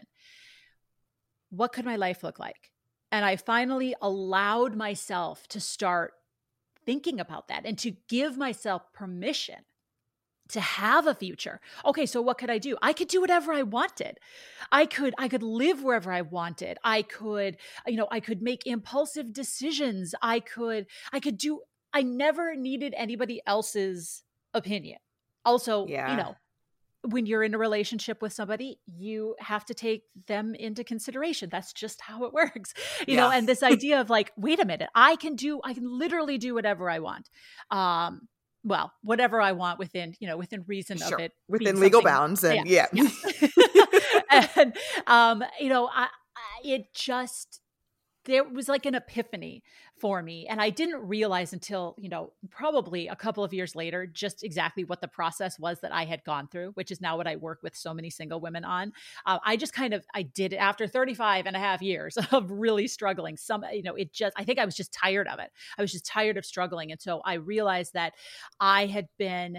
what could my life look like? And I finally allowed myself to start thinking about that and to give myself permission to have a future. Okay, so what could I do? I could do whatever I wanted. I could I could live wherever I wanted. I could, you know, I could make impulsive decisions. I could I could do I never needed anybody else's opinion. Also, Yeah. you know, when you're in a relationship with somebody, you have to take them into consideration. That's just how it works. You know, Yeah. and this idea of like, wait a minute, I can do I can literally do whatever I want. Um well, whatever I want within, you know, within reason Sure. of it. Within being legal something- bounds. And yeah. yeah. And, um, you know, I, I, it just, there was like an epiphany for me. And I didn't realize until, you know, probably a couple of years later, just exactly what the process was that I had gone through, which is now what I work with so many single women on. Uh, I just kind of, I did it after thirty-five and a half years of really struggling. Some, you know, it just, I think I was just tired of it. I was just tired of struggling. And so I realized that I had been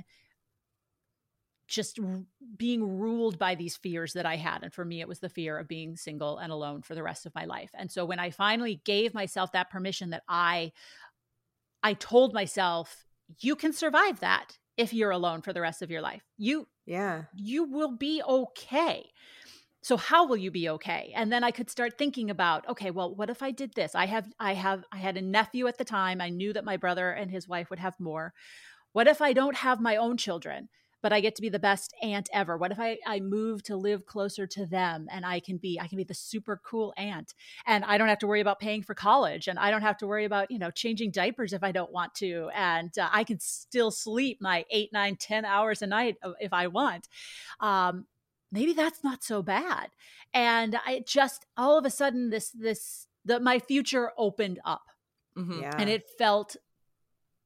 just r- being ruled by these fears that I had. And for me, it was the fear of being single and alone for the rest of my life. And so when I finally gave myself that permission, that I, I told myself, you can survive that if you're alone for the rest of your life. You, Yeah. you will be okay. So how will you be okay? And then I could start thinking about, okay, well, what if I did this? I have, I have, I had a nephew at the time. I knew that my brother and his wife would have more. What if I don't have my own children, but I get to be the best aunt ever? What if I, I move to live closer to them and I can be, I can be the super cool aunt, and I don't have to worry about paying for college, and I don't have to worry about, you know, changing diapers if I don't want to. And uh, I can still sleep my eight, nine, ten hours a night if I want. Um, maybe that's not so bad. And I just, all of a sudden this, this, the, my future opened up. Mhm. Yeah. And it felt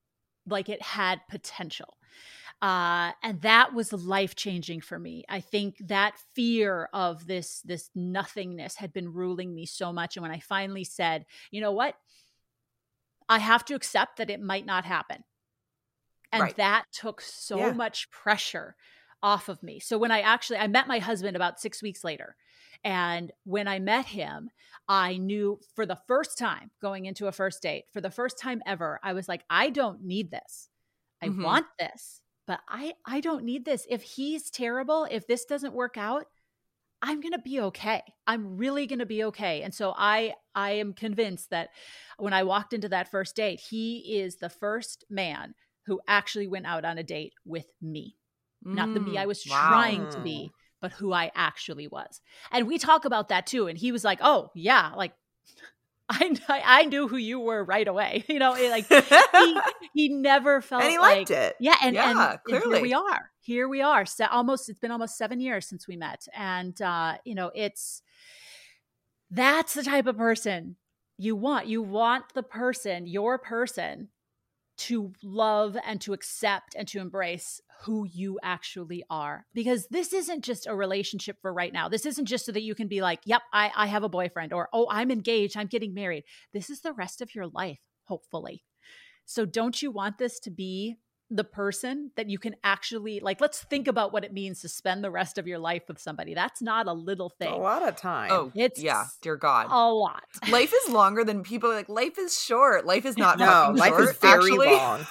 like it had potential. Uh, and that was life-changing for me. I think that fear of this, this nothingness had been ruling me so much. And when I finally said, you know what, I have to accept that it might not happen. And Right. that took so Yeah. much pressure off of me. So when I actually, I met my husband about six weeks later. And when I met him, I knew for the first time going into a first date, for the first time ever, I was like, I don't need this. I Mhm. want this, but I, I don't need this. If he's terrible, if this doesn't work out, I'm going to be okay. I'm really going to be okay. And so I, I am convinced that when I walked into that first date, he is the first man who actually went out on a date with me. Not the me I was Mm, wow. trying to be, but who I actually was. And we talk about that too. And he was like, oh yeah, like I, I knew who you were right away. You know, like he, he never felt And he like, liked it. yeah. And, Yeah, and, and clearly. here we are, here we are. So almost, it's been almost seven years since we met. And, uh, you know, it's, that's the type of person you want. You want the person, your person, to love and to accept and to embrace who you actually are. Because this isn't just a relationship for right now. This isn't just so that you can be like, yep, I, I have a boyfriend, or, oh, I'm engaged, I'm getting married. This is the rest of your life, hopefully. So don't you want this to be the person that you can actually, like, let's think about what it means to spend the rest of your life with somebody. That's not a little thing. A lot of time. Oh, It's yeah. Dear God. a lot. Life is longer than people are like, life is short. Life is not no, fucking life short, is very actually. long.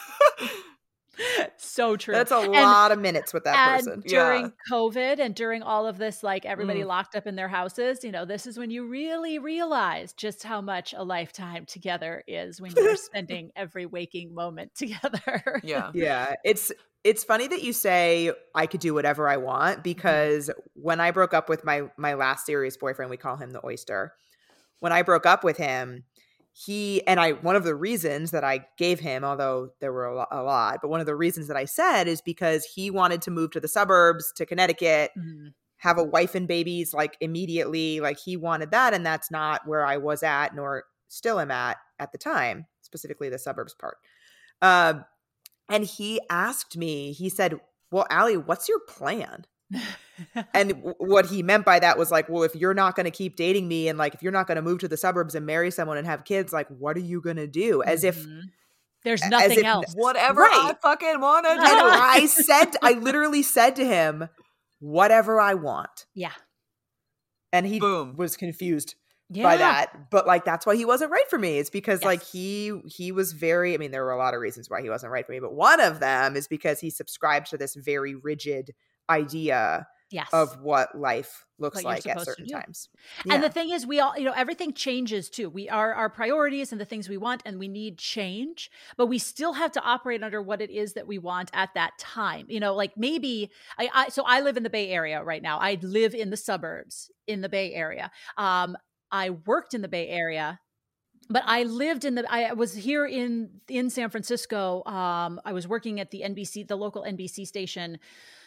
So true. That's a And- lot of minutes with that and person. during Yeah. COVID and during all of this, like everybody Mm. locked up in their houses, you know, this is when you really realize just how much a lifetime together is when you're spending every waking moment together. Yeah. Yeah, it's it's funny that you say I could do whatever I want, because when I broke up with my my last serious boyfriend, we call him the Oyster. When I broke up with him, he and I one of the reasons that I gave him, although there were a, lo- a lot, but one of the reasons that I said is because he wanted to move to the suburbs, to Connecticut, Mhm. have a wife and babies like immediately. Like he wanted that, and that's not where I was at, nor still am at at the time, specifically the suburbs part. Um, and he asked me, he said, well, Allie, what's your plan? And w- what he meant by that was like, well, if you're not going to keep dating me, and like if you're not going to move to the suburbs and marry someone and have kids, like what are you going to do? As if Mhm. There's as nothing if- else. Whatever Right. I fucking want to and do. I said, I literally said to him, whatever I want. Yeah. And he Boom. was confused Yeah. by that. But like, that's why he wasn't right for me. It's because like Yes. he, he was very, I mean, there were a lot of reasons why he wasn't right for me, but one of them is because he subscribed to this very rigid idea Yes. of what life looks What you're like at supposed to certain do. times. And Yeah. the thing is, we all, you know, everything changes too. We are our priorities and the things we want, and we need change, but we still have to operate under what it is that we want at that time. You know, like maybe I, I so I live in the Bay Area right now. I live in the suburbs in the Bay Area. Um, I worked in the Bay Area. But I lived in the, I was here in, in San Francisco. Um, I was working at the N B C, the local N B C station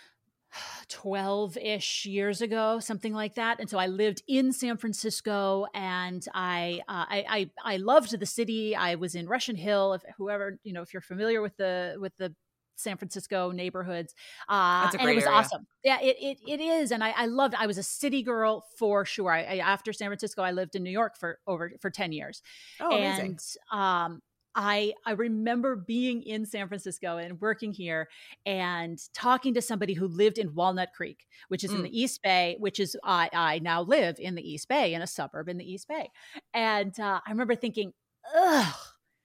twelve-ish years ago, something like that. And so I lived in San Francisco, and I, uh, I, I, I loved the city. I was in Russian Hill. If whoever, you know, if you're familiar with the, with the San Francisco neighborhoods, uh, That's a and great it was area. awesome. Yeah, it, it, it is. And I, I loved, I was a city girl for sure. I, I, after San Francisco, I lived in New York for over, for ten years. Oh, amazing. And, um, I I remember being in San Francisco and working here and talking to somebody who lived in Walnut Creek, which is in Mm. the East Bay, which is I I now live in the East Bay, in a suburb in the East Bay. And uh, I remember thinking, ugh,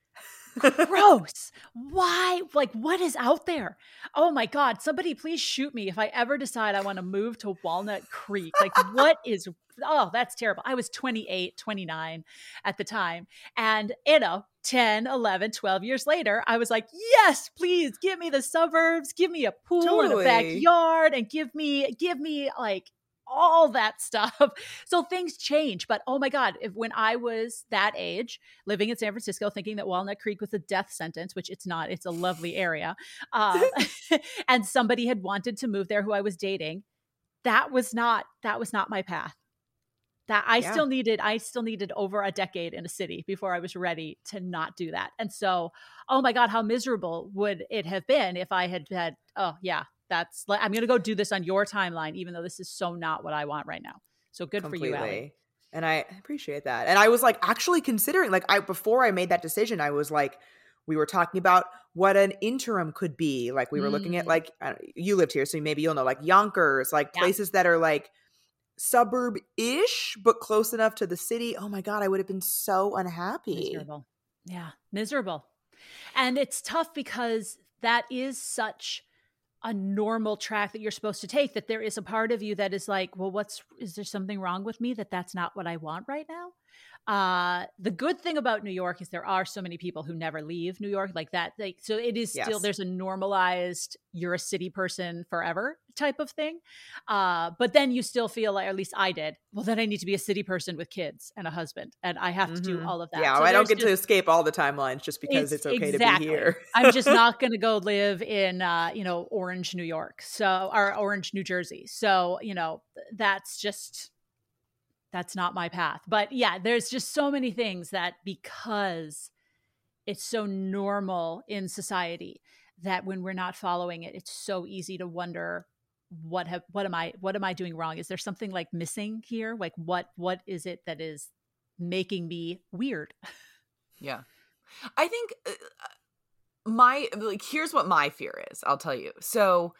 gross. Why? Like, what is out there? Oh my God, somebody please shoot me if I ever decide I want to move to Walnut Creek. Like, what is, oh, that's terrible. I was twenty-eight, twenty-nine at the time. And, you know, ten, eleven, twelve years later, I was like, yes, please give me the suburbs, give me a pool Totally. and a backyard, and give me, give me like all that stuff. So things change. But oh my God, if when I was that age, living in San Francisco, thinking that Walnut Creek was a death sentence, which it's not, it's a lovely area. Um, and somebody had wanted to move there who I was dating. That was not, that was not my path. That I Yeah. still needed, I still needed over a decade in a city before I was ready to not do that. And so, oh my God, how miserable would it have been if I had had, oh yeah, that's like, I'm going to go do this on your timeline, even though this is so not what I want right now. So good Completely. for you, Allie. And I appreciate that. And I was like actually considering, like I before I made that decision, I was like, we were talking about what an interim could be. Like we were mm. looking at like, I don't, you lived here, so maybe you'll know, like Yonkers, like yeah. places that are like suburb-ish, but close enough to the city. Oh my God, I would have been so unhappy. Miserable. Yeah, miserable. And it's tough because that is such a normal track that you're supposed to take, that there is a part of you that is like, well, what's, is there something wrong with me that that's not what I want right now? Uh, the good thing about New York is there are so many people who never leave New York like that. Like, so it is still, yes. there's a normalized, you're a city person forever type of thing. Uh, but then you still feel like, or at least I did, well, then I need to be a city person with kids and a husband and I have mm-hmm. to do all of that. Yeah, so I don't get just, to escape all the timelines just because it's, it's okay exactly. to be here. I'm just not going to go live in, uh, you know, Orange, New York. So, or Orange, New Jersey. So, you know, that's just, that's not my path. But yeah, there's just so many things that because it's so normal in society that when we're not following it, it's so easy to wonder what have, what am I, what am I doing wrong? Is there something like missing here? Like what, what is it that is making me weird? Yeah. I think uh, my, like, here's what my fear is. I'll tell you. So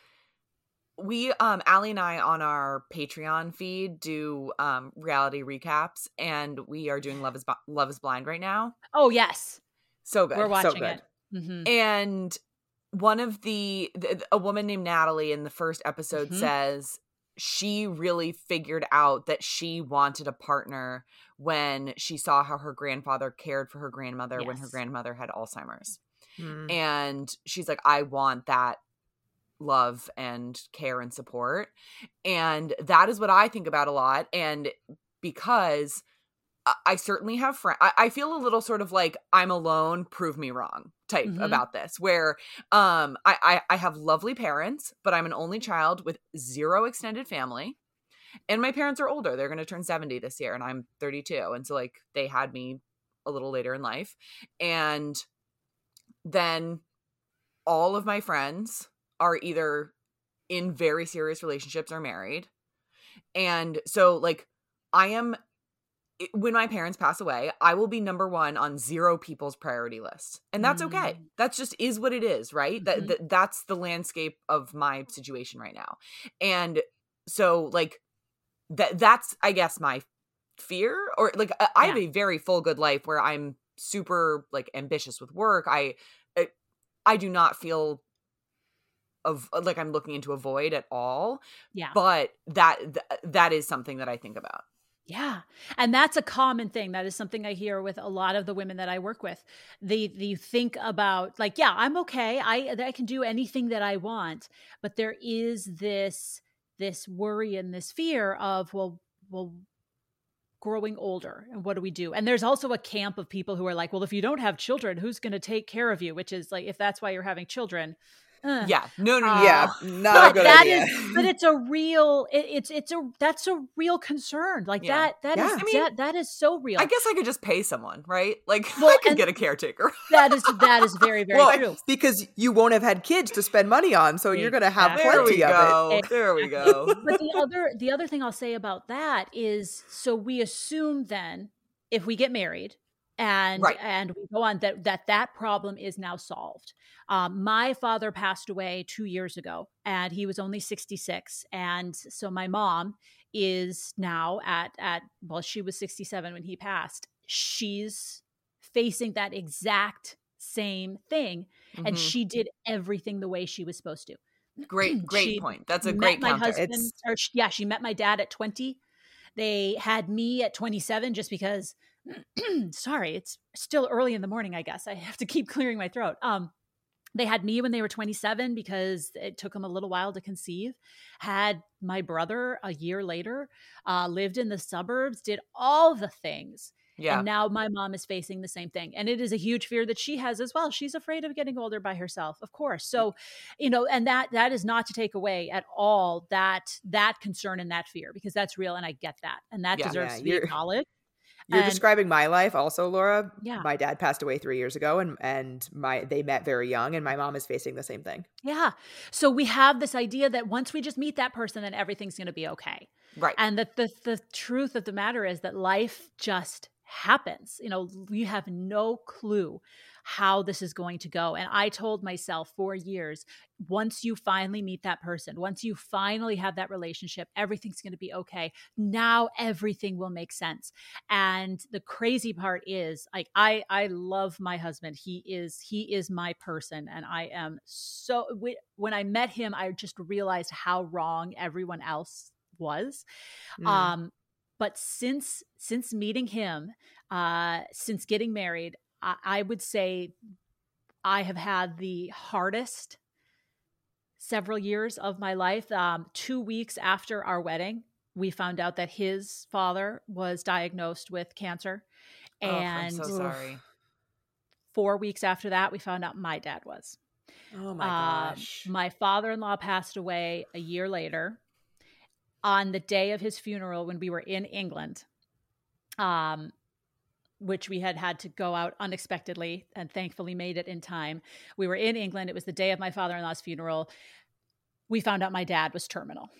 we, um, Allie and I on our Patreon feed do, um, reality recaps, and we are doing Love is, Love is Blind right now. Oh yes. So good. We're watching so good. it. Mm-hmm. And one of the, the, a woman named Natalie in the first episode mm-hmm. says she really figured out that she wanted a partner when she saw how her grandfather cared for her grandmother yes. when her grandmother had Alzheimer's. Mm. And she's like, I want that love and care and support. And that is what I think about a lot. And because I certainly have friends, I-, I feel a little sort of like I'm alone, prove me wrong type mm-hmm. about this, where um, I-, I I have lovely parents, but I'm an only child with zero extended family. And my parents are older. They're going to turn seventy this year and I'm thirty-two. And so like they had me a little later in life. And then all of my friends are either in very serious relationships or married. And so like I am, when my parents pass away, I will be number one on zero people's priority list. And that's mm. okay. That's just is what it is, right? Mm-hmm. That, that that's the landscape of my situation right now. And so like that that's, I guess, my fear, or like I, I have yeah. a very full good life where I'm super like ambitious with work. I, I, I do not feel of like I'm looking into a void at all. Yeah. But that, th- that is something that I think about. Yeah. And that's a common thing. That is something I hear with a lot of the women that I work with. They, they think about like, yeah, I'm okay. I, I can do anything that I want, but there is this, this worry and this fear of, well, well, growing older and what do we do? And there's also a camp of people who are like, well, if you don't have children, who's going to take care of you? Which is like, if that's why you're having children, Uh, yeah, no, no, no. Uh, yeah, not a good that idea. Is, but it's a real, it, it's, it's a, that's a real concern. Like yeah. that, that yeah. is, I mean, that, that is so real. I guess I could just pay someone, right? Like well, I could get a caretaker. that is, that is very, very well, true. Because you won't have had kids to spend money on. So you're going to have there plenty we of go. it. There we go. But the other, the other thing I'll say about that is, so we assume then if we get married, And right. and we go on that that that problem is now solved. Um, my father passed away two years ago, and he was only sixty-six. And so my mom is now at at well, she was sixty-seven when he passed. She's facing that exact same thing, mm-hmm. and she did everything the way she was supposed to. Great, great she point. That's a met great my counter. husband, It's... or she, yeah, she met my dad at twenty. They had me at twenty-seven, just because. Sorry, it's still early in the morning, I guess. I have to keep clearing my throat. Um, they had me when they were twenty-seven because it took them a little while to conceive. Had my brother a year later, uh, lived in the suburbs, did all the things. Yeah. And now my mom is facing the same thing. And it is a huge fear that she has as well. She's afraid of getting older by herself, of course. So, you know, and that that is not to take away at all that that concern and that fear, because that's real and I get that. And that Yeah. deserves Yeah, to be you're- acknowledged. You're And- describing my life also, Laura. Yeah. My dad passed away three years ago and, and my they met very young, and my mom is facing the same thing. Yeah. So we have this idea that once we just meet that person, then everything's going to be okay. Right. And that the, the truth of the matter is that life just happens. You know, we have no clue how this is going to go. And I told myself for years, once you finally meet that person, once you finally have that relationship, everything's going to be okay. Now everything will make sense. And the crazy part is, like, I I love my husband. He is he is my person, and I am so. When I met him, I just realized how wrong everyone else was. Mm. Um, but since since meeting him, uh, since getting married, I, I would say I have had the hardest several years of my life. Um, two weeks after our wedding, we found out that his father was diagnosed with cancer. Oh, And I'm so sorry. four weeks after that, we found out my dad was. Oh my Um, gosh. my father-in-law passed away a year later. On the day of his funeral, when we were in England, um, which we had had to go out unexpectedly and thankfully made it in time. We were in England. It was the day of my father-in-law's funeral. We found out my dad was terminal.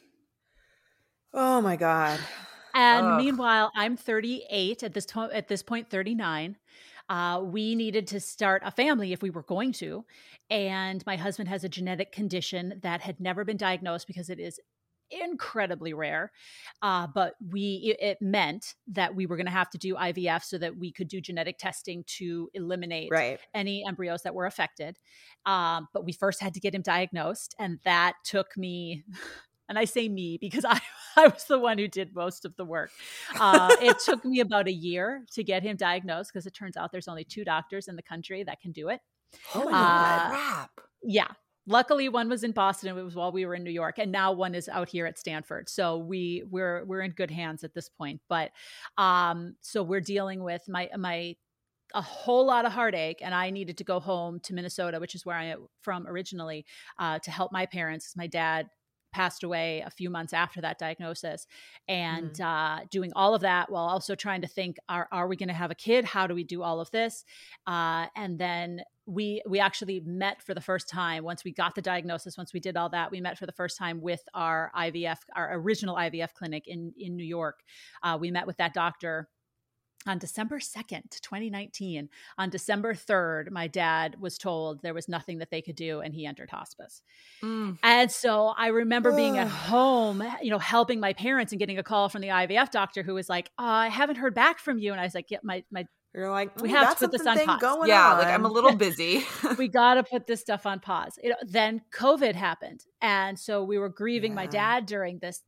Oh my God. And Ugh. meanwhile, I'm thirty-eight at this to- at this point, thirty-nine. Uh, we needed to start a family if we were going to. And my husband has a genetic condition that had never been diagnosed because it is incredibly rare. Uh, but we, it, it meant that we were going to have to do I V F so that we could do genetic testing to eliminate Right. any embryos that were affected. Um, but we first had to get him diagnosed. And that took me, and I say me because I, I was the one who did most of the work. Uh, it took me about a year to get him diagnosed because it turns out there's only two doctors in the country that can do it. Oh my Uh, crap. Yeah. Luckily, one was in Boston. It was while we were in New York, and now one is out here at Stanford. So we we're we're in good hands at this point. But um, so we're dealing with my my a whole lot of heartache, and I needed to go home to Minnesota, which is where I am from originally, uh, to help my parents. My dad passed away a few months after that diagnosis, and Mm. uh, doing all of that while also trying to think, are, are we going to have a kid? How do we do all of this? Uh, and then we, we actually met for the first time once we got the diagnosis, once we did all that, we met for the first time with our I V F, our original I V F clinic in, in New York. Uh, we met with that doctor on December second, twenty nineteen. On December third, my dad was told there was nothing that they could do, and he entered hospice. Mm. And so I remember being at Ugh. home, you know, helping my parents and getting a call from the I V F doctor who was like, oh, I haven't heard back from you. And I was like, yeah, my, my, You're like, We "Ooh, have to that's put this something on pause." going Yeah, on. like I'm a little busy. we got to put this stuff on pause. You know, then COVID happened. And so we were grieving my Yeah. dad during this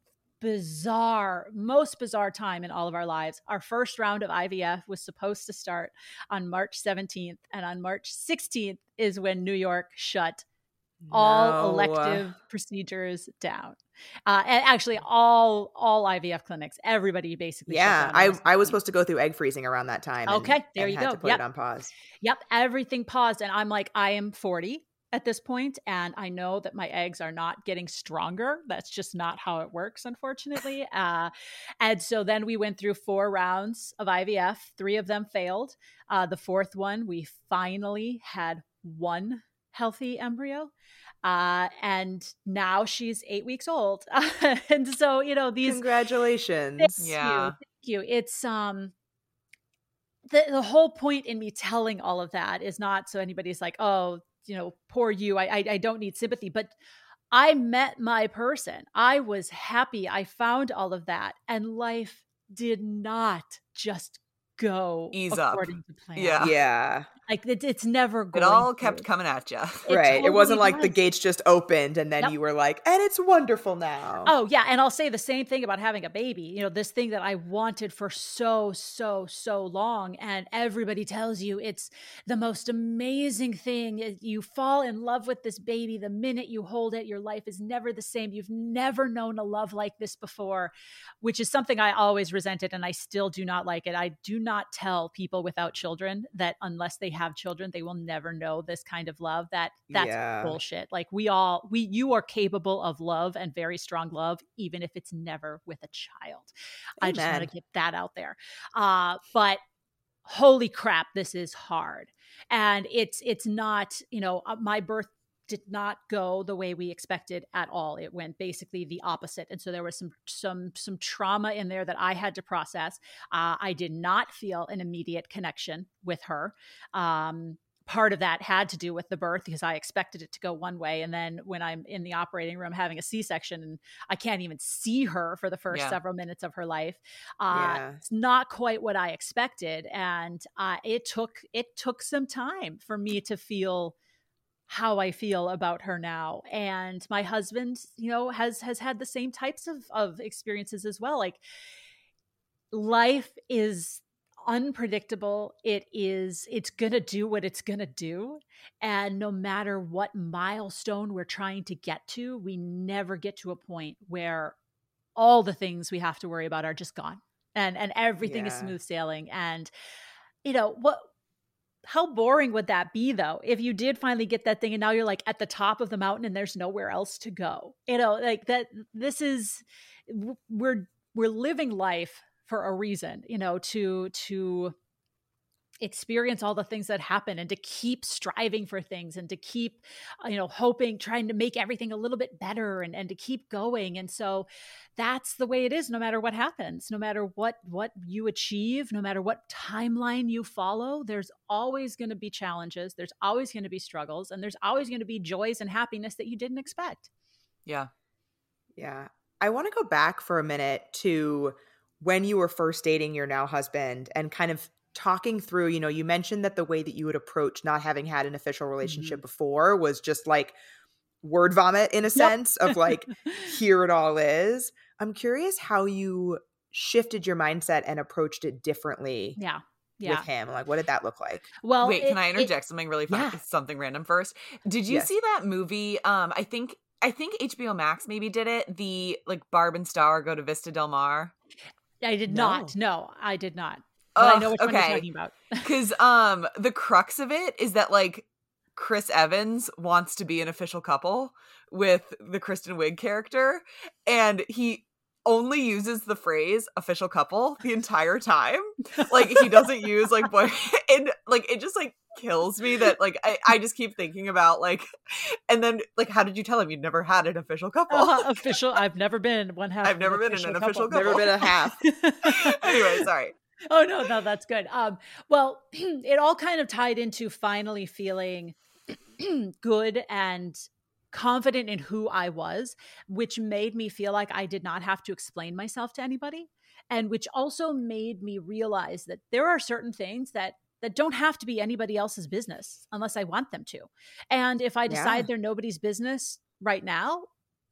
bizarre, most bizarre time in all of our lives. Our first round of I V F was supposed to start on March seventeenth. And on March sixteenth is when New York shut all No. elective procedures down. Uh, and actually all all I V F clinics, everybody basically shut Yeah, down I on this I was time. supposed to go through egg freezing around that time. and- Okay, there and you had go. To put Yep. it on pause. Yep, everything paused. And I'm like, I am forty at this point, and I know that my eggs are not getting stronger. That's just not how it works, unfortunately. Uh, and so then we went through four rounds of I V F. Three of them failed. Uh, the fourth one, we finally had one healthy embryo. Uh, and now she's eight weeks old. And so, you know, these Congratulations. Thank Yeah. you. Thank you. It's um the the whole point in me telling all of that is not so anybody's like, oh, you know, poor you. I I, I don't need sympathy, but I met my person. I was happy. I found all of that, and life did not just go Ease up. according to plan. Yeah. Yeah. Like it, it's never It going. all kept to. coming at you. It Right. It wasn't totally like the does. gates just opened and then Yep. you were like, and it's wonderful now. Oh, yeah. And I'll say the same thing about having a baby. You know, this thing that I wanted for so, so, so long. And everybody tells you it's the most amazing thing. You fall in love with this baby the minute you hold it. Your life is never the same. You've never known a love like this before, which is something I always resented. And I still do not like it. I do cannot tell people without children that unless they have children, they will never know this kind of love. That that's Yeah. bullshit. Like we all, we, you are capable of love and very strong love, even if it's never with a child. I just want Amen. to get that out there. Uh, but holy crap, this is hard. And it's, it's not, you know, uh, my birth did not go the way we expected at all. It went basically the opposite. And so there was some, some, some trauma in there that I had to process. Uh, I did not feel an immediate connection with her. Um, part of that had to do with the birth because I expected it to go one way. And then when I'm in the operating room having a C-section and I can't even see her for the first Yeah. several minutes of her life, uh, Yeah. it's not quite what I expected. And uh, it took, it took some time for me to feel how I feel about her now. And my husband, you know, has, has had the same types of, of experiences as well. Like life is unpredictable. It is, it's going to do what it's going to do. And no matter what milestone we're trying to get to, we never get to a point where all the things we have to worry about are just gone and, and everything is Yeah. smooth sailing. And, you know, what, how boring would that be though? If you did finally get that thing and now you're like at the top of the mountain and there's nowhere else to go, you know, like that, this is, we're, we're living life for a reason, you know, to, to experience all the things that happen and to keep striving for things and to keep, you know, hoping, trying to make everything a little bit better and, and to keep going. And so that's the way it is no matter what happens, no matter what, what you achieve, no matter what timeline you follow, there's always going to be challenges. There's always going to be struggles and there's always going to be joys and happiness that you didn't expect. Yeah. Yeah. I want to go back for a minute to when you were first dating your now husband and kind of talking through, you know, you mentioned that the way that you would approach not having had an official relationship Mm-hmm. before was just like word vomit in a sense of like, here it all is. I'm curious how you shifted your mindset and approached it differently Yeah. Yeah. with him. Like, what did that look like? Well, Wait, it- can I it- interject something really fun? Yeah. Something random first. Did you Yes. see that movie? Um, I think I think H B O Max maybe did it. The like Barb and Star go to Vista Del Mar. I did No. not. No, I did not. But I Ugh, know which one you're okay. talking about. Because um, the crux of it is that like Chris Evans wants to be an official couple with the Kristen Wiig character, and he only uses the phrase official couple the entire time. Like he doesn't use like boy, and like it just like kills me that like I, I just keep thinking about like, and then like how did you tell him you'd never had an official couple? Uh, official. I've never been one half. I've of never an been in an official couple. Never been a half. Anyway, sorry. Oh no, no, that's good. Um, well, it all kind of tied into finally feeling good and confident in who I was, which made me feel like I did not have to explain myself to anybody, and which also made me realize that there are certain things that that don't have to be anybody else's business unless I want them to. And if I decide Yeah. they're nobody's business right now,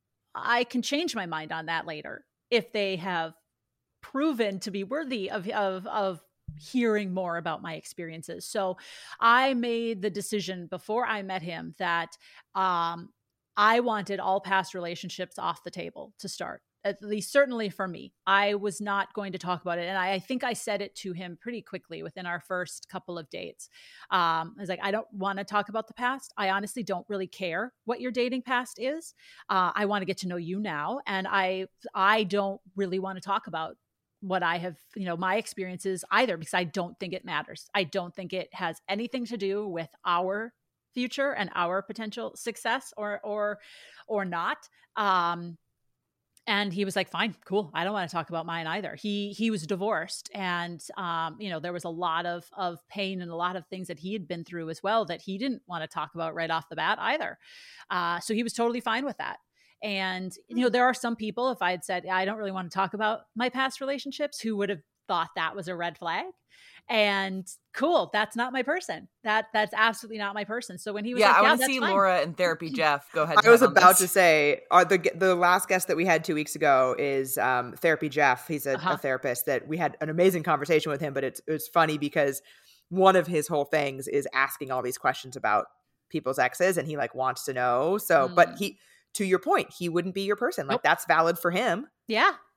I can change my mind on that later if they have proven to be worthy of, of, of hearing more about my experiences. So I made the decision before I met him that um, I wanted all past relationships off the table to start. At least certainly for me, I was not going to talk about it. And I, I think I said it to him pretty quickly within our first couple of dates. Um, I was like, I don't want to talk about the past. I honestly don't really care what your dating past is. Uh, I want to get to know you now. And I, I don't really want to talk about what I have, you know, my experiences either, because I don't think it matters. I don't think it has anything to do with our future and our potential success or, or, or not. Um, And he was like, fine, cool. I don't want to talk about mine either. He he was divorced. And, um, you know, there was a lot of, of pain and a lot of things that he had been through as well that he didn't want to talk about right off the bat either. Uh, so he was totally fine with that. And, you know, there are some people, if I had said, I don't really want to talk about my past relationships, who would have thought that was a red flag. And cool, that's not my person. That That's absolutely not my person. So when he was Yeah, like, I yeah, want to that's see fine. Laura and Therapy Jeff. Go ahead. I was Ted, on about this. to say, are the the last guest that we had two weeks ago is um, Therapy Jeff. He's a, Uh-huh. a therapist that we had an amazing conversation with him, but it's it's funny because one of his whole things is asking all these questions about people's exes, and he like wants to know. So, Mm. but he, to your point, he wouldn't be your person. Like Nope. that's valid for him. Yeah.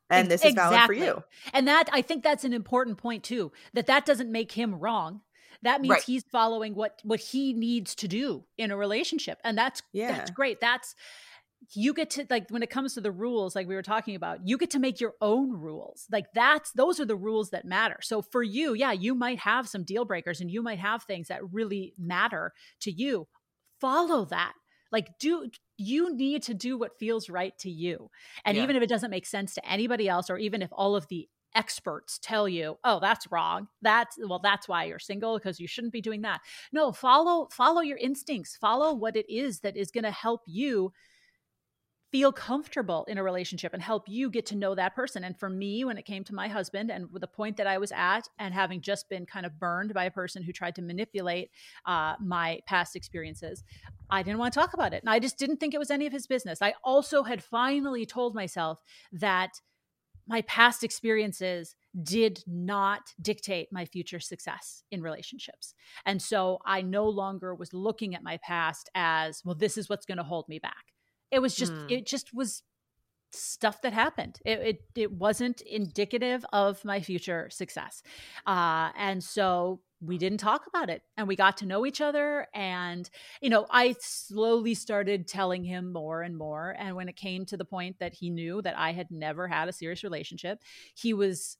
And this is valid exactly. for you. And that, I think that's an important point too, that that doesn't make him wrong. That means Right. he's following what, what he needs to do in a relationship. And that's, Yeah. that's great. That's, you get to, like, when it comes to the rules, like we were talking about, you get to make your own rules. Like that's, those are the rules that matter. So for you, yeah, you might have some deal breakers and you might have things that really matter to you. Follow that. Like, do, you need to do what feels right to you. And Yeah. even if it doesn't make sense to anybody else, or even if all of the experts tell you, oh, that's wrong. That's, well, that's why you're single, because you shouldn't be doing that. No, follow, follow your instincts, follow what it is that is going to help you feel comfortable in a relationship and help you get to know that person. And for me, when it came to my husband and with the point that I was at, and having just been kind of burned by a person who tried to manipulate uh, my past experiences, I didn't want to talk about it. And I just didn't think it was any of his business. I also had finally told myself that my past experiences did not dictate my future success in relationships. And so I no longer was looking at my past as, well, this is what's going to hold me back. It was just, Mm. it just was stuff that happened. It, it, it wasn't indicative of my future success. Uh, and so we didn't talk about it, and we got to know each other. And, you know, I slowly started telling him more and more. And when it came to the point that he knew that I had never had a serious relationship, he was,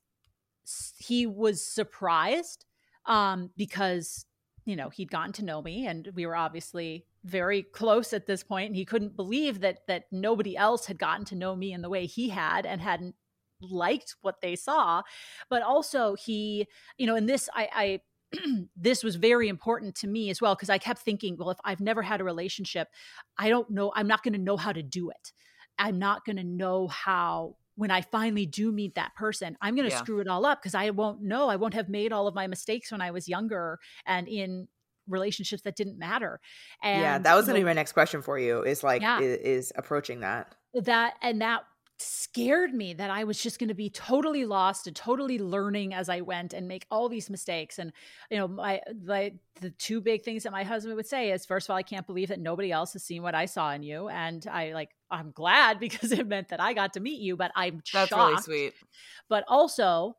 he was surprised, um, because, you know, he'd gotten to know me and we were obviously very close at this point, and he couldn't believe that that nobody else had gotten to know me in the way he had and hadn't liked what they saw. But also he, you know, and this I, I this was very important to me as well, because I kept thinking, well, if I've never had a relationship, I don't know, I'm not going to know how to do it. I'm not going to know how, when I finally do meet that person, I'm going to Yeah. screw it all up, because I won't know. I won't have made all of my mistakes when I was younger and in relationships that didn't matter. And yeah, that was you going to know, be my next question for you, is like, Yeah. is, is approaching that. that, and that scared me, that I was just going to be totally lost and totally learning as I went and make all these mistakes. And, you know, my, my, the two big things that my husband would say is, first of all, I can't believe that nobody else has seen what I saw in you. And I like, I'm glad, because it meant that I got to meet you, but I'm That's shocked. really sweet. But also,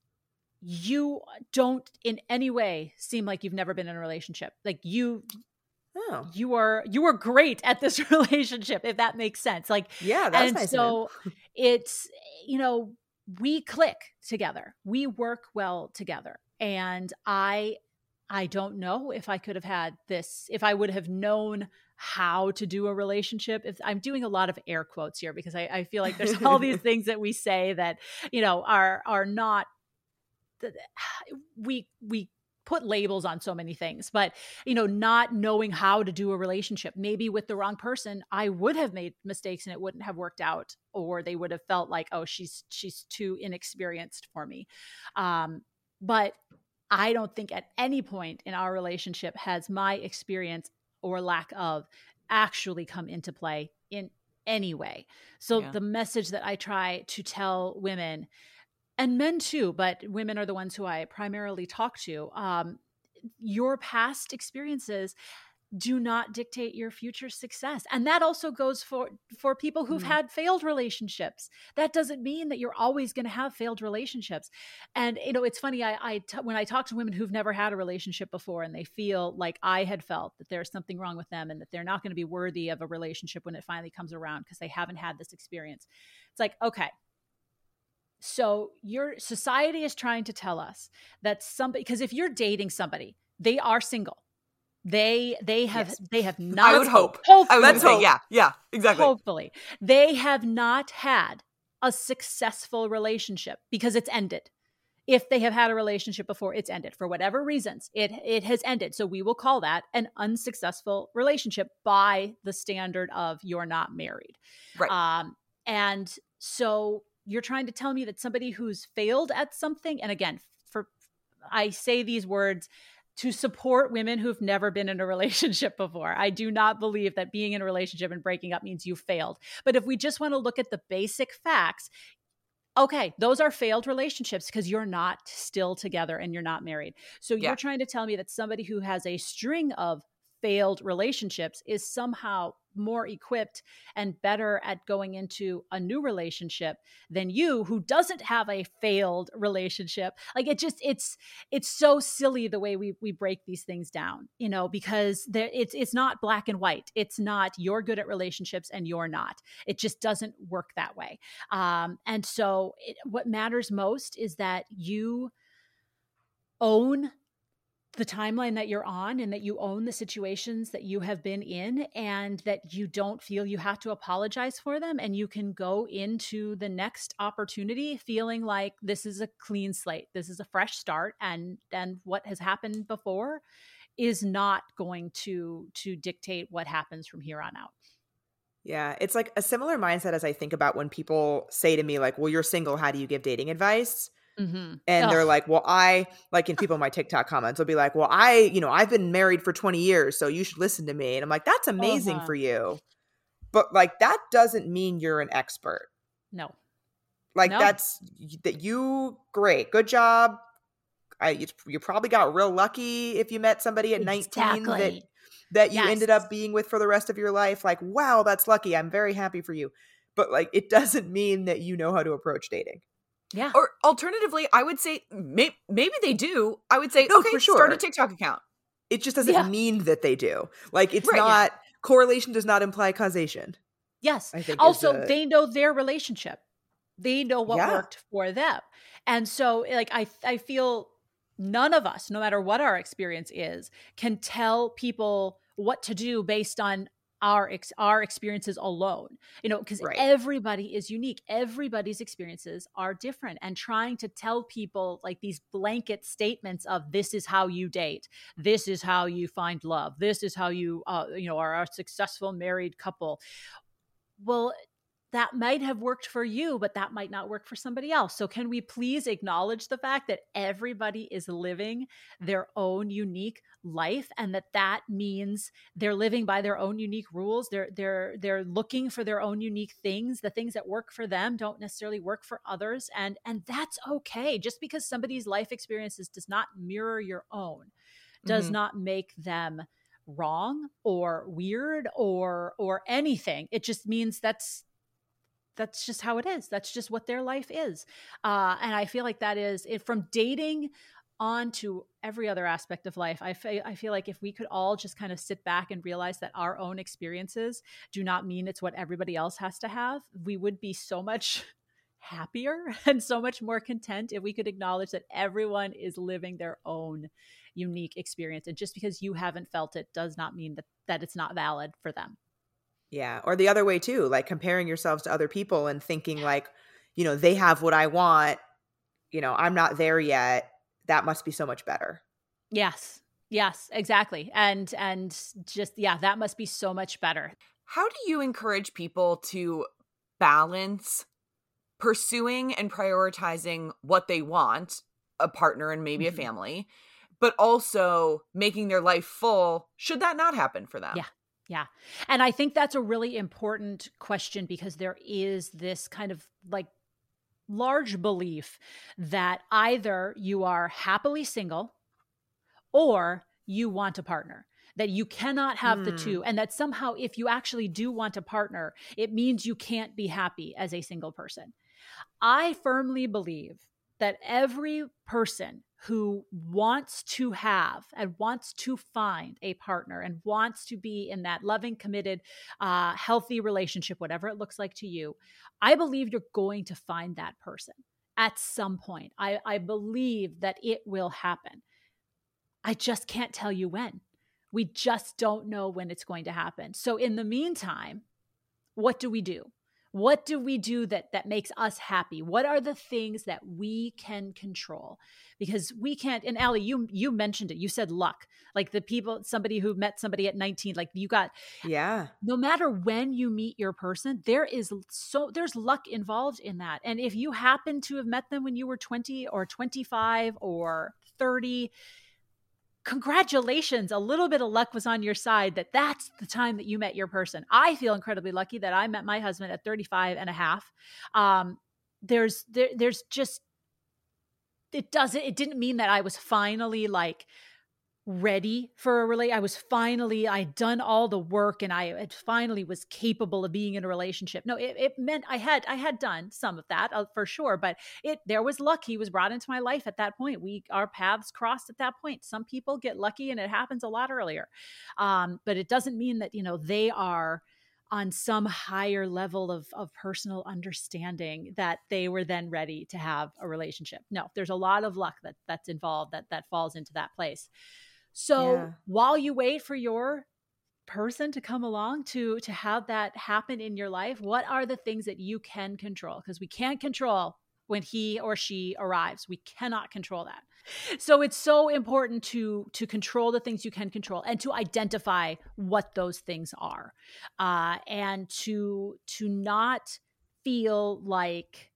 you don't in any way seem like you've never been in a relationship. Like you, Oh, you are, you are great at this relationship, if that makes sense. Like, yeah, that's and nice of so it's, you know, we click together, we work well together. And I, I don't know if I could have had this, if I would have known how to do a relationship. If I'm doing a lot of air quotes here, because I, I feel like there's all these things that we say that, you know, are, are not, we, we put labels on so many things, but, you know, not knowing how to do a relationship, maybe with the wrong person, I would have made mistakes and it wouldn't have worked out, or they would have felt like, oh, she's, she's too inexperienced for me. Um, but I don't think at any point in our relationship has my experience or lack of actually come into play in any way. So Yeah. the message that I try to tell women, and men too, but women are the ones who I primarily talk to, um, your past experiences do not dictate your future success. And that also goes for, for people who've Mm. had failed relationships. That doesn't mean that you're always going to have failed relationships. And, you know, it's funny, I, I t- when I talk to women who've never had a relationship before, and they feel like I had felt that there's something wrong with them and that they're not going to be worthy of a relationship when it finally comes around because they haven't had this experience. It's like, okay, so your society is trying to tell us that somebody, because if you're dating somebody, they are single. They they have Yes. they have not. I would hope. Hopefully, I would Let's say, hope. yeah, yeah, exactly. hopefully, they have not had a successful relationship because it's ended. If they have had a relationship before, it's ended for whatever reasons. It it has ended. So we will call that an unsuccessful relationship by the standard of you're not married. Right. Um, and so you're trying to tell me that somebody who's failed at something, and again, for I say these words to support women who've never been in a relationship before. I do not believe that being in a relationship and breaking up means you failed. But if we just want to look at the basic facts, okay, those are failed relationships because you're not still together and you're not married. So Yeah. you're trying to tell me that somebody who has a string of failed relationships is somehow more equipped and better at going into a new relationship than you, who doesn't have a failed relationship. Like it just, it's, it's so silly the way we, we break these things down, you know, because there, it's, it's not black and white. It's not you're good at relationships and you're not. It just doesn't work that way. Um, and so it, what matters most is that you own the timeline that you're on, and that you own the situations that you have been in, and that you don't feel you have to apologize for them. And you can go into the next opportunity feeling like this is a clean slate. This is a fresh start. And then what has happened before is not going to, to dictate what happens from here on out. Yeah. It's like a similar mindset as I think about when people say to me like, well, you're single, how do you give dating advice? Mm-hmm. And Ugh. they're like, well, I, like in people in my TikTok comments will be like, well, I, you know, I've been married for twenty years, so you should listen to me. And I'm like, that's amazing Uh-huh. for you. But like, that doesn't mean you're an expert. No. Like No. that's, that you, great, good job. I, you, you probably got real lucky if you met somebody at nineteen that, Exactly. that you Yes. ended up being with for the rest of your life. Like, wow, that's lucky. I'm very happy for you. But like, it doesn't mean that you know how to approach dating. Yeah. Or alternatively, I would say may- maybe they do. I would say, No, okay, for sure. start a TikTok account. It just doesn't Yeah. mean that they do. Like, it's Right, yeah. not, correlation does not imply causation. Yes. I think is Also, the- they know their relationship. They know what Yeah. worked for them. And so like I I feel none of us, no matter what our experience is, can tell people what to do based on our ex- our experiences alone. You know, because Right. everybody is unique. Everybody's experiences are different. And trying to tell people like these blanket statements of this is how you date, this is how you find love, this is how you uh, you know are a successful married couple. Well, that might have worked for you, but that might not work for somebody else. So can we please acknowledge the fact that everybody is living their own unique life, and that that means they're living by their own unique rules. They're they're they're looking for their own unique things. The things that work for them don't necessarily work for others, and and that's okay. Just because somebody's life experiences does not mirror your own does Mhm. not make them wrong or weird or or anything. It just means that's that's just how it is. That's just what their life is. Uh, and I feel like that is it from dating on to every other aspect of life. I, fe- I feel like if we could all just kind of sit back and realize that our own experiences do not mean it's what everybody else has to have, we would be so much happier and so much more content if we could acknowledge that everyone is living their own unique experience. And just because you haven't felt it does not mean that, that it's not valid for them. Yeah. Or the other way too, like comparing yourselves to other people and thinking like, you know, they have what I want, you know, I'm not there yet. That must be so much better. Yes. Yes, exactly. And, and just, yeah, that must be so much better. How do you encourage people to balance pursuing and prioritizing what they want, a partner and maybe Mhm. a family, but also making their life full should that not happen for them? Yeah. Yeah. And I think that's a really important question, because there is this kind of like large belief that either you are happily single or you want a partner, that you cannot have the Hmm. two. And that somehow if you actually do want a partner, it means you can't be happy as a single person. I firmly believe that every person who wants to have and wants to find a partner and wants to be in that loving, committed, uh, healthy relationship, whatever it looks like to you, I believe you're going to find that person at some point. I, I believe that it will happen. I just can't tell you when. We just don't know when it's going to happen. So in the meantime, what do we do? What do we do that that makes us happy? What are the things that we can control? Because we can't, and Allie, you you mentioned it. You said luck. Like the people, somebody who met somebody at nineteen, like you got, Yeah. no matter when you meet your person, there is so there's luck involved in that. And if you happen to have met them when you were twenty or twenty-five or thirty, congratulations, a little bit of luck was on your side, that that's the time that you met your person. I feel incredibly lucky that I met my husband at thirty-five and a half. Um, there's, there, there's just, it doesn't, it didn't mean that I was finally like ready for a relate. I was finally, I'd done all the work and I had finally was capable of being in a relationship. No, it, it meant I had, I had done some of that uh, for sure, but it, there was luck. He was brought into my life at that point. We, our paths crossed at that point. Some people get lucky and it happens a lot earlier. Um, but it doesn't mean that, you know, they are on some higher level of, of personal understanding that they were then ready to have a relationship. No, there's a lot of luck that that's involved that, that falls into that place. So Yeah. while you wait for your person to come along to, to have that happen in your life, what are the things that you can control? Because we can't control when he or she arrives. We cannot control that. So it's so important to, to control the things you can control and to identify what those things are. Uh, and to, to not feel like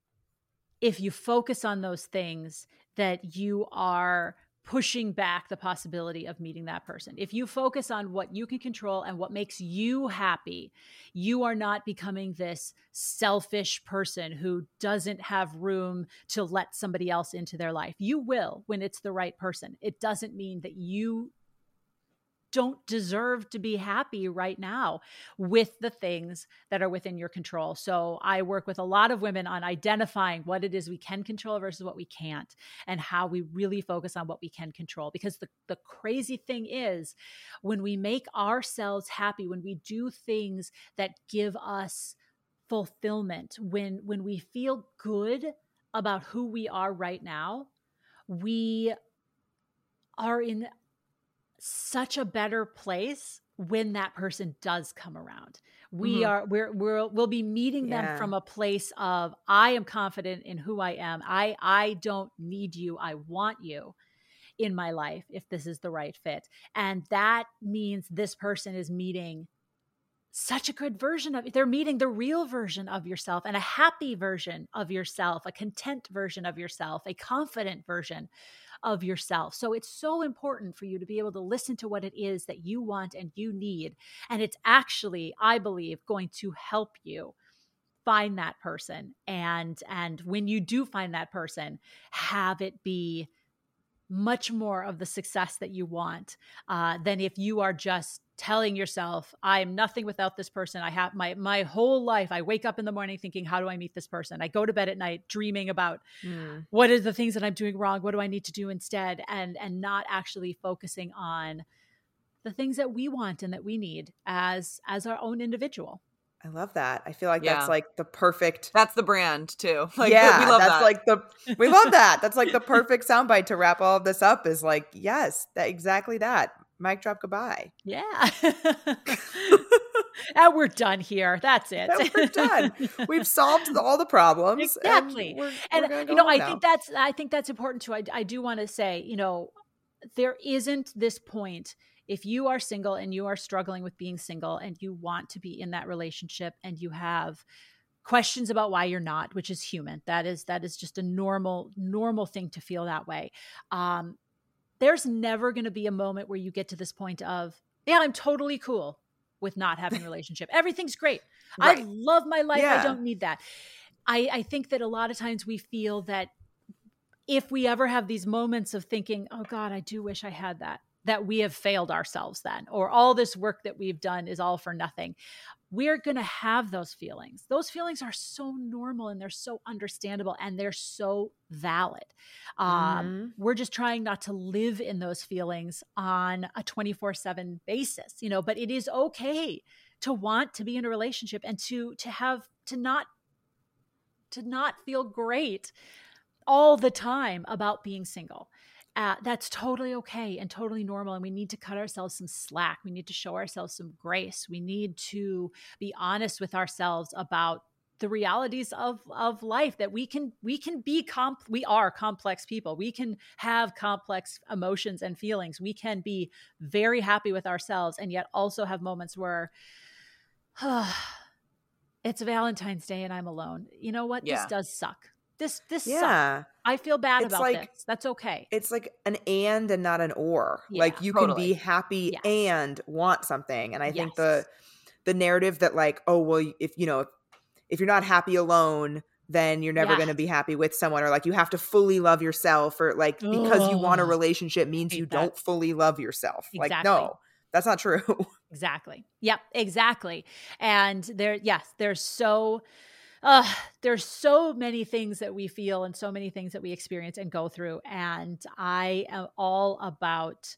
if you focus on those things that you are pushing back the possibility of meeting that person. If you focus on what you can control and what makes you happy, you are not becoming this selfish person who doesn't have room to let somebody else into their life. You will when it's the right person. It doesn't mean that you don't deserve to be happy right now with the things that are within your control. So I work with a lot of women on identifying what it is we can control versus what we can't, and how we really focus on what we can control. Because the, the crazy thing is, when we make ourselves happy, when we do things that give us fulfillment, when, when we feel good about who we are right now, we are in such a better place when that person does come around. We Mhm. are, we're, we're, we'll be meeting them Yeah. from a place of, I am confident in who I am. I, I don't need you. I want you in my life if this is the right fit. And that means this person is meeting such a good version of, they're meeting the real version of yourself, and a happy version of yourself, a content version of yourself, a confident version of yourself. So it's so important for you to be able to listen to what it is that you want and you need. And it's actually, I believe, going to help you find that person. And, and when you do find that person, have it be much more of the success that you want uh, than if you are just telling yourself, I am nothing without this person. I have my, my whole life. I wake up in the morning thinking, how do I meet this person? I go to bed at night dreaming about Mm. what are the things that I'm doing wrong? What do I need to do instead? And, and not actually focusing on the things that we want and that we need as, as our own individual. I love that. I feel like Yeah. that's like the perfect. That's the brand too. Like, yeah, we love that's that. like the we love that. That's like the perfect soundbite to wrap all of this up. Is like, yes, that exactly that. Mic drop, goodbye. Yeah. And we're done here. That's it. And we're done. We've solved all the problems. Exactly. And, we're, And, we're gonna go you know, home I now. think that's, I think that's important too. I, I do want to say, you know, there isn't this point if you are single and you are struggling with being single and you want to be in that relationship and you have questions about why you're not, which is human. That is, that is just a normal, normal thing to feel that way. Um, there's never going to be a moment where you get to this point of, yeah, I'm totally cool with not having a relationship. Everything's great. Right. I love my life. Yeah. I don't need that. I, I think that a lot of times we feel that if we ever have these moments of thinking, oh God, I do wish I had that, that we have failed ourselves then, or all this work that we've done is all for nothing. We're going to have those feelings. Those feelings are so normal and they're so understandable and they're so valid. Um, Mhm. We're just trying not to live in those feelings on a twenty-four seven basis, you know, but it is okay to want to be in a relationship and to, to have, to not, to not feel great all the time about being single. Uh, that's totally okay and totally normal. And we need to cut ourselves some slack. We need to show ourselves some grace. We need to be honest with ourselves about the realities of, of life, that we can, we can be comp, we are complex people. We can have complex emotions and feelings. We can be very happy with ourselves and yet also have moments where, uh, it's Valentine's Day and I'm alone. You know what? Yeah. This does suck. This, this sucks. Yeah. I feel bad It's about like- this. That's okay. It's like an and and not an or. Yeah, like you totally. can be happy Yes. and want something. And I think Yes. the the narrative that like, oh well, if you know, if, if you're not happy alone, then you're never Yeah. going to be happy with someone, or like you have to fully love yourself, or like because you want a Ugh. relationship means Hate you that. don't fully love yourself. Like, Exactly. no, that's not true. Exactly. Yep, exactly. And there, yes, there's so, uh, there's so many things that we feel and so many things that we experience and go through. And I am all about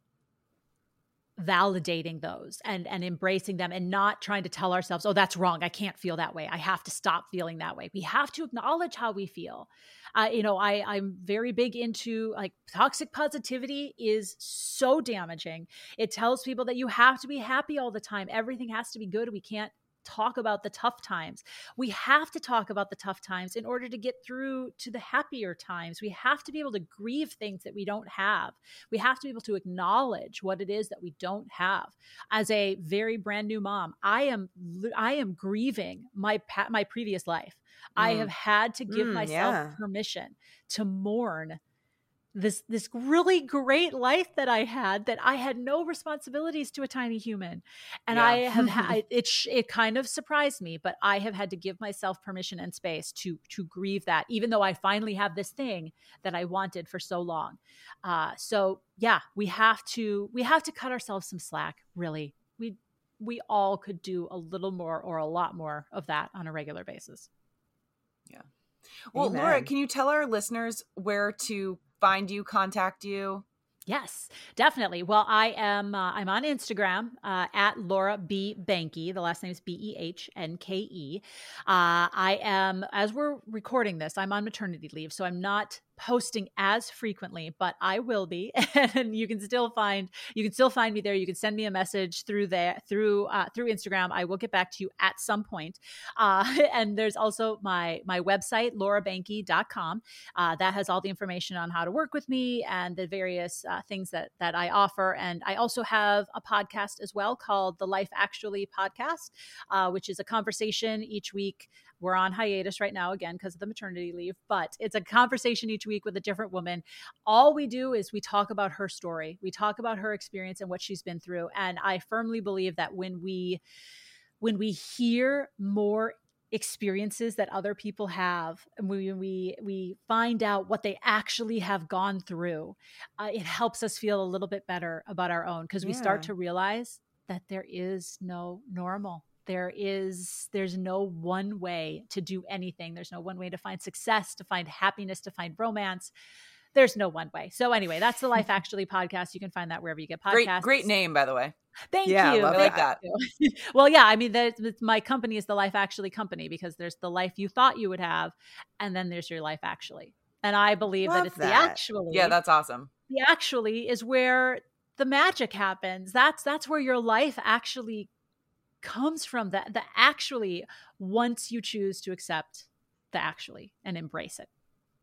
validating those and and embracing them, and not trying to tell ourselves, oh, that's wrong, I can't feel that way, I have to stop feeling that way. We have to acknowledge how we feel. Uh, you know, I I'm very big into, like, toxic positivity is so damaging. It tells people that you have to be happy all the time. Everything has to be good. We can't talk about the tough times. We have to talk about the tough times in order to get through to the happier times. We have to be able to grieve things that we don't have. We have to be able to acknowledge what it is that we don't have. As a very brand new mom, I am I am grieving my pa- my previous life. I Mm. have had to give Mm, myself yeah. permission to mourn this this really great life that I had, that I had no responsibilities to a tiny human. And Yeah. I have had, it, sh- it kind of surprised me, but I have had to give myself permission and space to, to grieve that, even though I finally have this thing that I wanted for so long. Uh, so yeah, we have to, we have to cut ourselves some slack. Really. We, we all could do a little more or a lot more of that on a regular basis. Yeah. Well, Laura, Amen. can you tell our listeners where to find you, contact you? Yes, definitely. Well, I am, uh, I'm on Instagram uh, at Laura B. Behnke. The last name is B E H N K E. Uh, I am, as we're recording this, I'm on maternity leave, so I'm not posting as frequently, but I will be. And you can still find, you can still find me there. You can send me a message through there, through, uh, through Instagram. I will get back to you at some point. Uh, and there's also my, my website, laura behnke dot com. Uh, that has all the information on how to work with me and the various uh, things that, that I offer. And I also have a podcast as well called the Life Actually Podcast, uh, which is a conversation each week. We're on hiatus right now, again, because of the maternity leave, but it's a conversation each week with a different woman. All we do is we talk about her story. We talk about her experience and what she's been through. And I firmly believe that when we, when we hear more experiences that other people have, and we we we find out what they actually have gone through, uh, it helps us feel a little bit better about our own, because we start Yeah. to realize that there is no normal. There is, there's no one way to do anything. There's no one way to find success, to find happiness, to find romance. There's no one way. So anyway, that's the Life Actually podcast. You can find that wherever you get podcasts. Great, great name, by the way. Thank Yeah, I you. love I like Thank that. you. Well, yeah, I mean, there's, my company is the Life Actually company, because there's the life you thought you would have, and then there's your life actually. And I believe Love that it's that. the actually. Yeah, that's awesome. The actually is where the magic happens. That's that's where your life actually comes from. That the actually, once you choose to accept the actually and embrace it.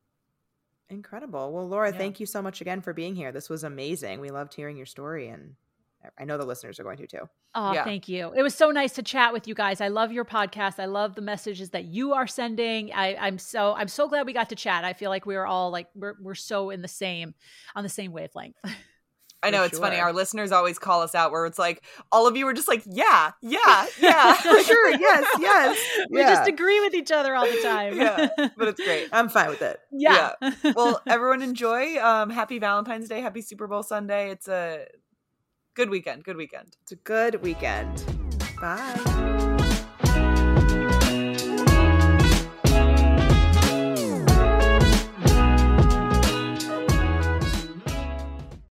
Incredible. Well, Laura, Yeah. thank you so much again for being here. This was amazing. We loved hearing your story, and I know the listeners are going to too. Oh, Yeah. thank you. It was so nice to chat with you guys. I love your podcast. I love the messages that you are sending. I, I'm so I'm so glad we got to chat. I feel like we were all like we're we're so in the same on the same wavelength. I know, For it's funny. sure. Our listeners always call us out where it's like, all of you are just like, yeah, yeah, yeah. Sure, yes, yes. We just Yeah. agree with each other all the time. Yeah, but it's great. I'm fine with it. Yeah. Well, everyone enjoy. Um, happy Valentine's Day. Happy Super Bowl Sunday. It's a good weekend. Good weekend. It's a good weekend. Bye.